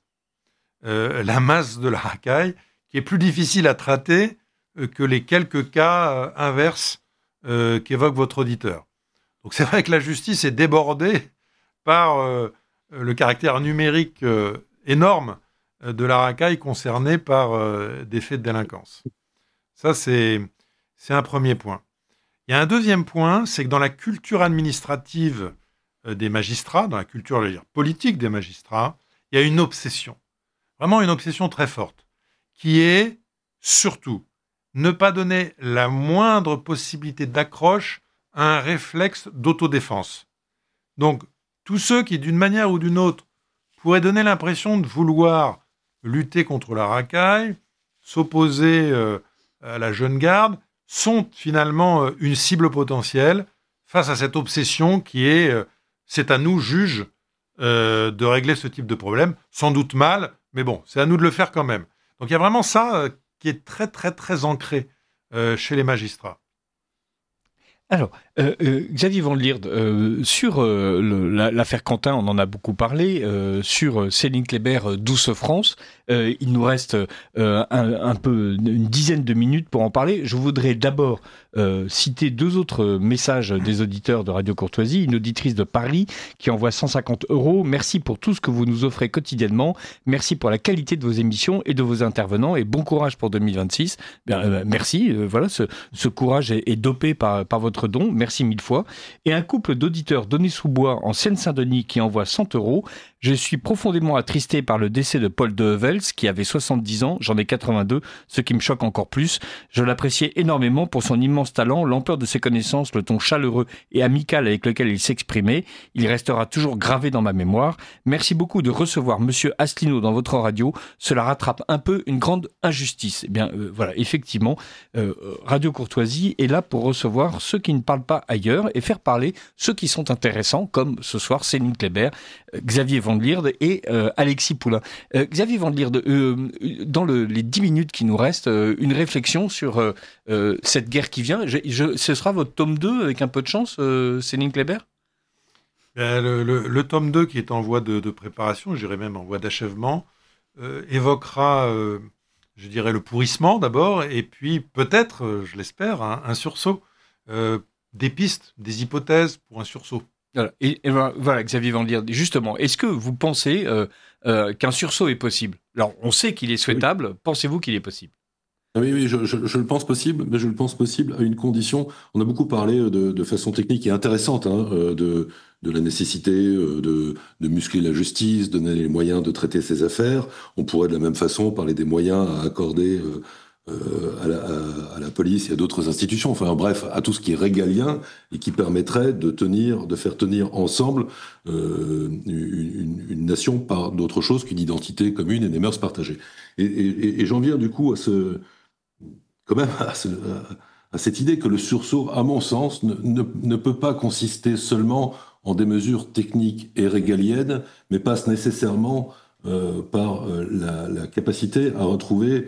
La masse de la racaille, qui est plus difficile à traiter que les quelques cas inverses qu'évoque votre auditeur. Donc c'est vrai que la justice est débordée par le caractère numérique énorme de la racaille concernée par des faits de délinquance. Ça, c'est un premier point. Il y a un deuxième point, c'est que dans la culture administrative des magistrats, dans la culture, je veux dire, politique des magistrats, il y a une obsession, vraiment une obsession très forte, qui est surtout ne pas donner la moindre possibilité d'accroche à un réflexe d'autodéfense. Donc, tous ceux qui, d'une manière ou d'une autre, pourraient donner l'impression de vouloir lutter contre la racaille, s'opposer à la jeune garde, sont finalement une cible potentielle face à cette obsession qui est c'est à nous, juges, de régler ce type de problème, sans doute mal, mais bon, c'est à nous de le faire quand même. Donc il y a vraiment ça qui est très très très ancré chez les magistrats. Alors, Xavier Van Lierde, sur l'affaire Quentin, on en a beaucoup parlé, sur Céline Kléber, Douce France, il nous reste un peu une dizaine de minutes pour en parler. Je voudrais d'abord citer deux autres messages des auditeurs de Radio Courtoisie. Une auditrice de Paris qui envoie 150 €. Merci pour tout ce que vous nous offrez quotidiennement. Merci pour la qualité de vos émissions et de vos intervenants et bon courage pour 2026. Merci, voilà, ce courage est dopé par votre don. Merci mille fois. Et un couple d'auditeurs d'Aulnay-sous-Bois en Seine-Saint-Denis qui envoie 100 €. Je suis profondément attristé par le décès de Paul de Hevels, qui avait 70 ans, j'en ai 82, ce qui me choque encore plus. Je l'appréciais énormément pour son immense talent, l'ampleur de ses connaissances, le ton chaleureux et amical avec lequel il s'exprimait. Il restera toujours gravé dans ma mémoire. Merci beaucoup de recevoir Monsieur Asselineau dans votre radio. Cela rattrape un peu une grande injustice. Eh bien, voilà, effectivement, Radio Courtoisie est là pour recevoir ceux qui ne parlent pas ailleurs et faire parler ceux qui sont intéressants, comme ce soir Céline Kléber, Xavier Van Lierde et Alexis Poulain. Xavier Van Lierde, dans les 10 minutes qui nous restent, une réflexion sur cette guerre qui vient. Ce sera votre tome 2 avec un peu de chance, Céline Kléber ? Le tome 2 qui est en voie de préparation, je dirais même en voie d'achèvement, évoquera, je dirais, le pourrissement d'abord, et puis peut-être, je l'espère, un sursaut, des pistes, des hypothèses pour un sursaut. Voilà. Et voilà, Xavier Van Lierde, justement, est-ce que vous pensez qu'un sursaut est possible ? Alors, on sait qu'il est souhaitable, oui. Pensez-vous qu'il est possible ? Oui, je le pense possible, mais je le pense possible à une condition. On a beaucoup parlé de façon technique et intéressante de la nécessité de muscler la justice, donner les moyens de traiter ces affaires. On pourrait de la même façon parler des moyens à accorder à la police et à d'autres institutions, enfin bref, à tout ce qui est régalien et qui permettrait de faire tenir ensemble une nation par d'autre chose qu'une identité commune et des mœurs partagées. Et j'en viens du coup à cette idée que le sursaut, à mon sens, ne peut pas consister seulement en des mesures techniques et régaliennes, mais passe nécessairement par la capacité à retrouver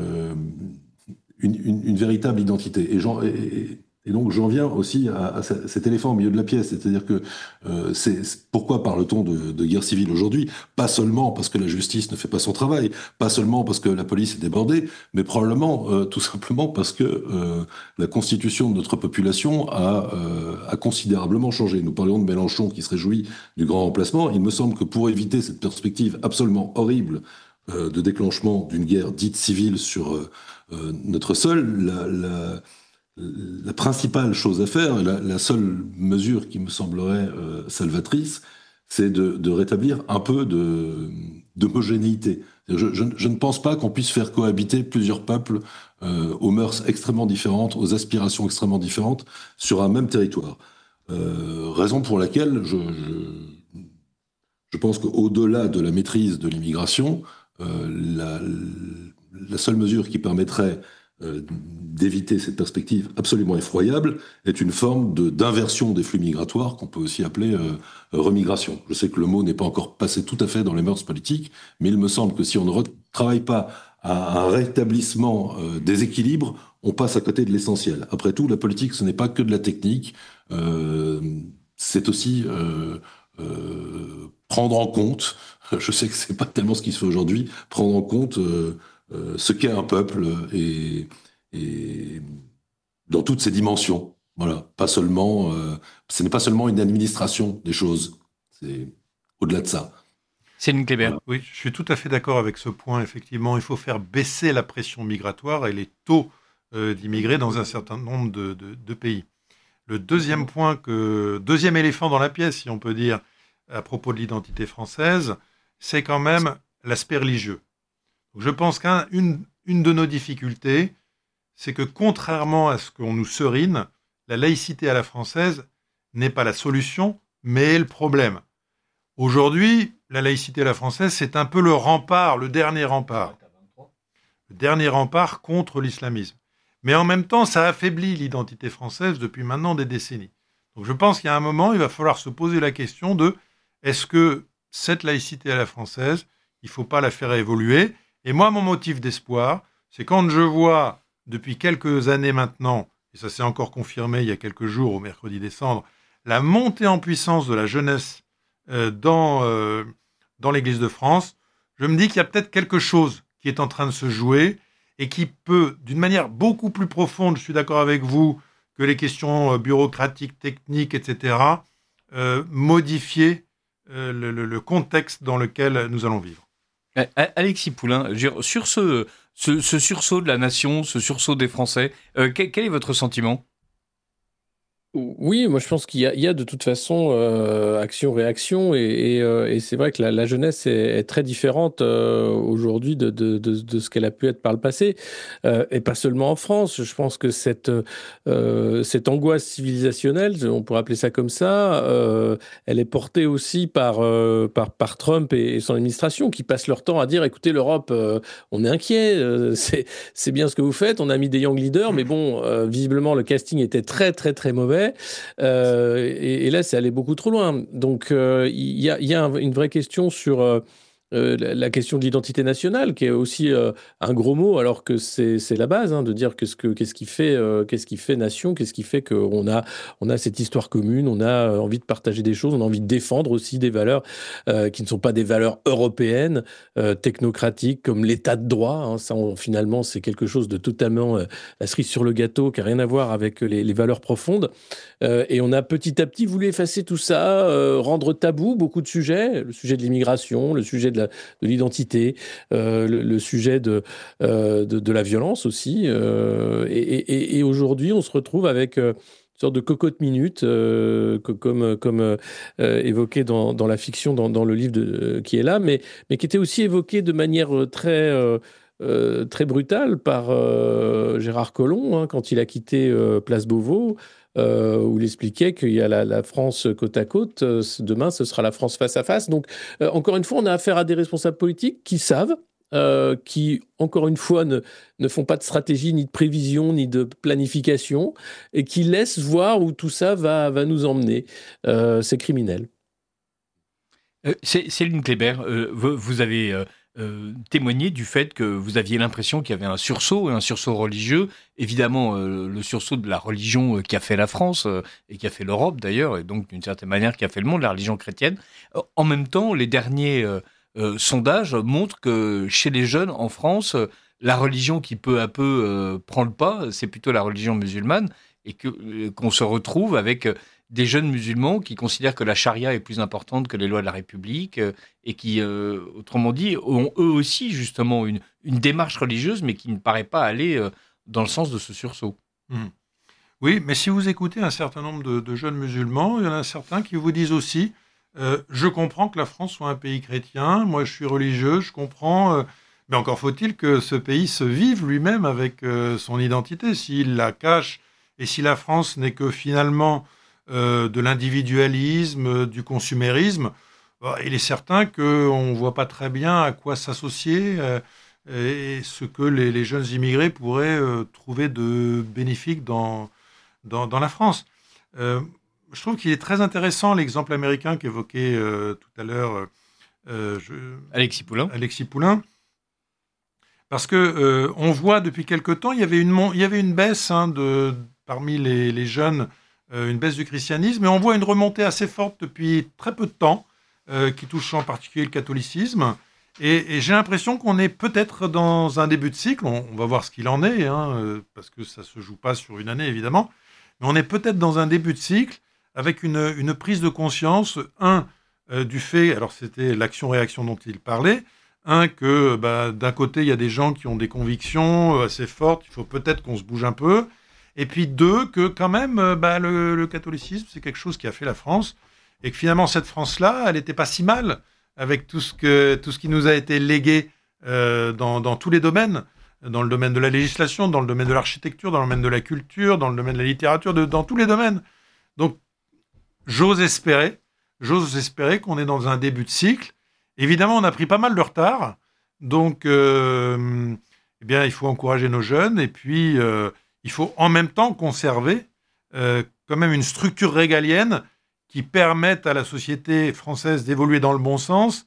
une véritable identité. Et donc j'en viens aussi à cet éléphant au milieu de la pièce, c'est-à-dire que pourquoi parle-t-on de guerre civile aujourd'hui? Pas seulement parce que la justice ne fait pas son travail, pas seulement parce que la police est débordée, mais probablement tout simplement parce que la constitution de notre population a considérablement changé. Nous parlions de Mélenchon qui se réjouit du grand remplacement. Il me semble que pour éviter cette perspective absolument horrible de déclenchement d'une guerre dite civile sur notre sol, la principale chose à faire, la seule mesure qui me semblerait salvatrice, c'est de rétablir un peu d'homogénéité. Je ne pense pas qu'on puisse faire cohabiter plusieurs peuples aux mœurs extrêmement différentes, aux aspirations extrêmement différentes sur un même territoire. Raison pour laquelle je pense qu'au-delà de la maîtrise de l'immigration, la seule mesure qui permettrait d'éviter cette perspective absolument effroyable est une forme d'inversion des flux migratoires qu'on peut aussi appeler remigration. Je sais que le mot n'est pas encore passé tout à fait dans les mœurs politiques, mais il me semble que si on ne travaille pas à un rétablissement des équilibres, on passe à côté de l'essentiel. Après tout, la politique, ce n'est pas que de la technique, c'est aussi prendre en compte, je sais que c'est pas tellement ce qui se fait aujourd'hui, prendre en compte ce qu'est un peuple et dans toutes ses dimensions. Voilà, pas seulement, ce n'est pas seulement une administration des choses, c'est au-delà de ça. Céline Kléber. Voilà. Oui, je suis tout à fait d'accord avec ce point. Effectivement, il faut faire baisser la pression migratoire et les taux d'immigrés dans un certain nombre de pays. Le deuxième point, deuxième éléphant dans la pièce, si on peut dire, à propos de l'identité française, c'est quand même l'aspect religieux. Donc, je pense qu'une de nos difficultés, c'est que contrairement à ce qu'on nous serine, la laïcité à la française n'est pas la solution, mais le problème. Aujourd'hui, la laïcité à la française, c'est un peu le rempart, le dernier rempart. Le dernier rempart contre l'islamisme. Mais en même temps, ça affaiblit l'identité française depuis maintenant des décennies. Donc je pense qu'il y a un moment, il va falloir se poser la question de est-ce que cette laïcité à la française, il ne faut pas la faire évoluer? Et moi, mon motif d'espoir, c'est quand je vois, depuis quelques années maintenant, et ça s'est encore confirmé il y a quelques jours, au mercredi des Cendres, la montée en puissance de la jeunesse dans l'Église de France, je me dis qu'il y a peut-être quelque chose qui est en train de se jouer et qui peut, d'une manière beaucoup plus profonde, je suis d'accord avec vous, que les questions bureaucratiques, techniques, etc., modifier le contexte dans lequel nous allons vivre. Alexis Poulain, sur ce sursaut de la nation, ce sursaut des Français, quel est votre sentiment ? Oui, moi je pense qu'il y a de toute façon action-réaction et c'est vrai que la jeunesse est très différente aujourd'hui de ce qu'elle a pu être par le passé et pas seulement en France. Je pense que cette angoisse civilisationnelle, on pourrait appeler ça comme ça, elle est portée aussi par Trump et son administration qui passent leur temps à dire écoutez l'Europe, on est inquiet, c'est bien ce que vous faites, on a mis des young leaders, mais bon, visiblement le casting était très très très mauvais. Et là, c'est allé beaucoup trop loin. Donc, il y a une vraie question sur la question de l'identité nationale, qui est aussi un gros mot, alors que c'est la base, de dire qu'est-ce qui fait nation, qu'est-ce qui fait qu'on a cette histoire commune, on a envie de partager des choses, on a envie de défendre aussi des valeurs qui ne sont pas des valeurs européennes, technocratiques, comme l'état de droit. Ça, finalement, c'est quelque chose de totalement la cerise sur le gâteau, qui n'a rien à voir avec les valeurs profondes. Et on a petit à petit voulu effacer tout ça, rendre tabou beaucoup de sujets, le sujet de l'immigration, le sujet de l'identité, le sujet de la violence aussi. Et aujourd'hui, on se retrouve avec une sorte de cocotte minute, comme évoqué dans la fiction, dans le livre qui est là, mais qui était aussi évoqué de manière très brutale par Gérard Collomb, quand il a quitté Place Beauvau, où il expliquait qu'il y a la France côte à côte, demain ce sera la France face à face. Donc encore une fois, on a affaire à des responsables politiques qui savent, qui encore une fois ne font pas de stratégie, ni de prévision, ni de planification, et qui laissent voir où tout ça va nous emmener. C'est criminel. Céline Kléber, vous avez témoigné du fait que vous aviez l'impression qu'il y avait un sursaut religieux. Évidemment, le sursaut de la religion qui a fait la France et qui a fait l'Europe d'ailleurs, et donc d'une certaine manière qui a fait le monde, la religion chrétienne. En même temps, les derniers sondages montrent que chez les jeunes en France, la religion qui peu à peu prend le pas, c'est plutôt la religion musulmane, et qu'on se retrouve avec des jeunes musulmans qui considèrent que la charia est plus importante que les lois de la République et qui, autrement dit, ont eux aussi justement une démarche religieuse, mais qui ne paraît pas aller dans le sens de ce sursaut. Oui, mais si vous écoutez un certain nombre de jeunes musulmans, il y en a certains qui vous disent aussi je comprends que la France soit un pays chrétien, moi je suis religieux, je comprends, mais encore faut-il que ce pays se vive lui-même avec son identité. S'il la cache et si la France n'est que finalement de l'individualisme, du consumérisme, il est certain qu'on ne voit pas très bien à quoi s'associer et ce que les jeunes immigrés pourraient trouver de bénéfique dans la France. Je trouve qu'il est très intéressant l'exemple américain qu'évoquait tout à l'heure Alexis Poulain, parce que on voit depuis quelque temps, il y avait une baisse parmi les jeunes, une baisse du christianisme, et on voit une remontée assez forte depuis très peu de temps, qui touche en particulier le catholicisme. Et j'ai l'impression qu'on est peut-être dans un début de cycle, on va voir ce qu'il en est, parce que ça ne se joue pas sur une année évidemment, mais on est peut-être dans un début de cycle avec une prise de conscience, du fait, alors c'était l'action-réaction dont il parlait, que d'un côté il y a des gens qui ont des convictions assez fortes, il faut peut-être qu'on se bouge un peu, et puis deux, que quand même le catholicisme c'est quelque chose qui a fait la France, et que finalement cette France-là, elle n'était pas si mal avec tout ce qui nous a été légué dans tous les domaines, dans le domaine de la législation, dans le domaine de l'architecture, dans le domaine de la culture, dans le domaine de la littérature, dans tous les domaines. Donc j'ose espérer qu'on est dans un début de cycle. Évidemment, on a pris pas mal de retard, donc il faut encourager nos jeunes, et puis il faut en même temps conserver quand même une structure régalienne qui permette à la société française d'évoluer dans le bon sens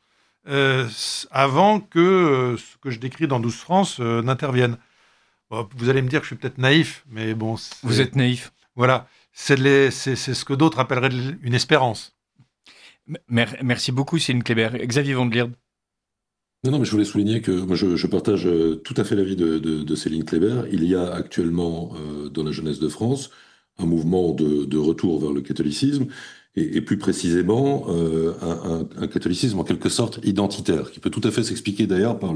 avant que ce que je décris dans 12 France n'intervienne. Bon, vous allez me dire que je suis peut-être naïf, mais bon... Vous êtes naïf. Voilà, c'est ce que d'autres appelleraient une espérance. Merci beaucoup, Céline Kléber. Xavier Vandelierdt. Non, mais je voulais souligner que moi, je partage tout à fait l'avis de Céline Kléber. Il y a actuellement, dans la jeunesse de France, un mouvement de retour vers le catholicisme, et plus précisément, un catholicisme en quelque sorte identitaire, qui peut tout à fait s'expliquer d'ailleurs par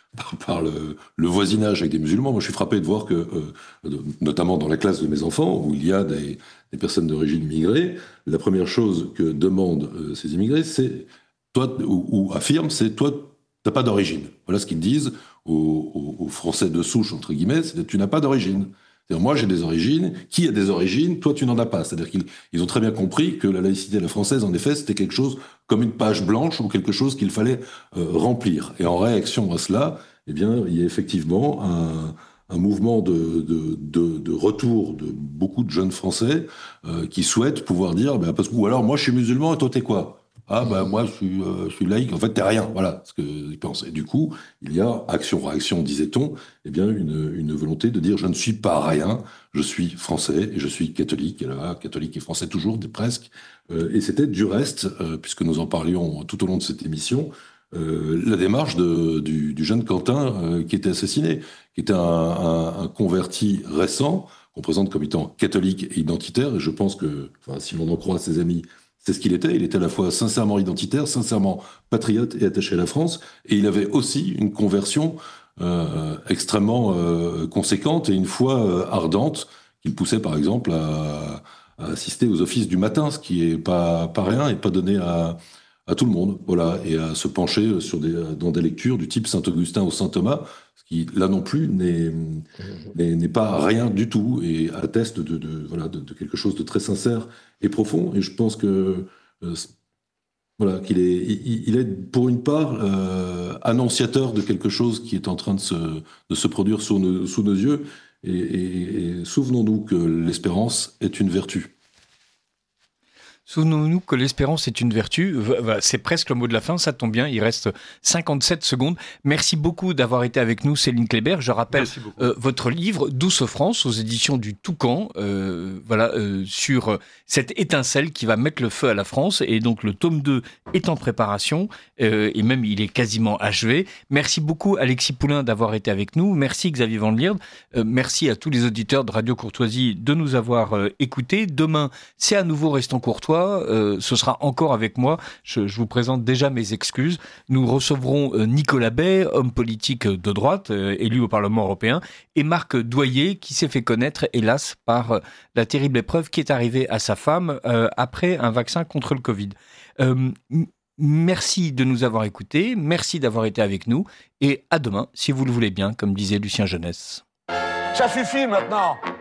le voisinage avec des musulmans. Moi, je suis frappé de voir que, notamment dans la classe de mes enfants, où il y a des personnes d'origine immigrée, la première chose que demandent ces immigrés, c'est toi, ou affirment, c'est toi, t'as pas d'origine. Voilà ce qu'ils disent aux Français de souche, entre guillemets, c'est tu n'as pas d'origine. C'est-à-dire, moi, j'ai des origines. Qui a des origines? Toi, tu n'en as pas. C'est-à-dire qu'ils ont très bien compris que la laïcité à la française, en effet, c'était quelque chose comme une page blanche ou quelque chose qu'il fallait remplir. Et en réaction à cela, eh bien, il y a effectivement un mouvement de retour de beaucoup de jeunes Français qui souhaitent pouvoir dire, ou alors, moi, je suis musulman et toi, t'es quoi? Ah moi je suis laïque, en fait t'es rien, voilà ce qu'ils pensent. Et du coup, il y a action-réaction, disait-on, eh bien une volonté de dire je ne suis pas rien, je suis français et je suis catholique, et là, catholique et français toujours, presque. Et c'était du reste, puisque nous en parlions tout au long de cette émission, la démarche du jeune Quentin qui était assassiné, qui était un converti récent, qu'on présente comme étant catholique et identitaire, et je pense que, si l'on en croit ses amis, c'est ce qu'il était. Il était à la fois sincèrement identitaire, sincèrement patriote et attaché à la France. Et il avait aussi une conversion extrêmement conséquente et une foi ardente qui le poussait, par exemple, à assister aux offices du matin, ce qui est pas rien et pas donné à tout le monde. Voilà, et à se pencher dans des lectures du type Saint-Augustin ou Saint-Thomas, ce qui, là non plus, n'est pas rien du tout et atteste de quelque chose de très sincère et profond. Et je pense que qu'il est pour une part annonciateur de quelque chose qui est en train de se produire sous nos yeux. Et souvenons-nous que l'espérance est une vertu. Souvenons-nous que l'espérance est une vertu. Voilà, c'est presque le mot de la fin, ça tombe bien, il reste 57 secondes. Merci beaucoup d'avoir été avec nous, Céline Kléber. Je rappelle votre livre, Douce France, aux éditions du Toucan, sur cette étincelle qui va mettre le feu à la France. Et donc le tome 2 est en préparation, et même il est quasiment achevé. Merci beaucoup Alexis Poulain d'avoir été avec nous. Merci Xavier Van Lierde. Merci à tous les auditeurs de Radio Courtoisie de nous avoir écoutés. Demain, c'est à nouveau Restons Courtois. Ce sera encore avec moi. Je vous présente déjà mes excuses. Nous recevrons Nicolas Bay, homme politique de droite, élu au Parlement européen, et Marc Doyer, qui s'est fait connaître, hélas, par la terrible épreuve qui est arrivée à sa femme après un vaccin contre le Covid. Merci de nous avoir écoutés, merci d'avoir été avec nous, et à demain, si vous le voulez bien, comme disait Lucien Jeunesse. Ça suffit maintenant!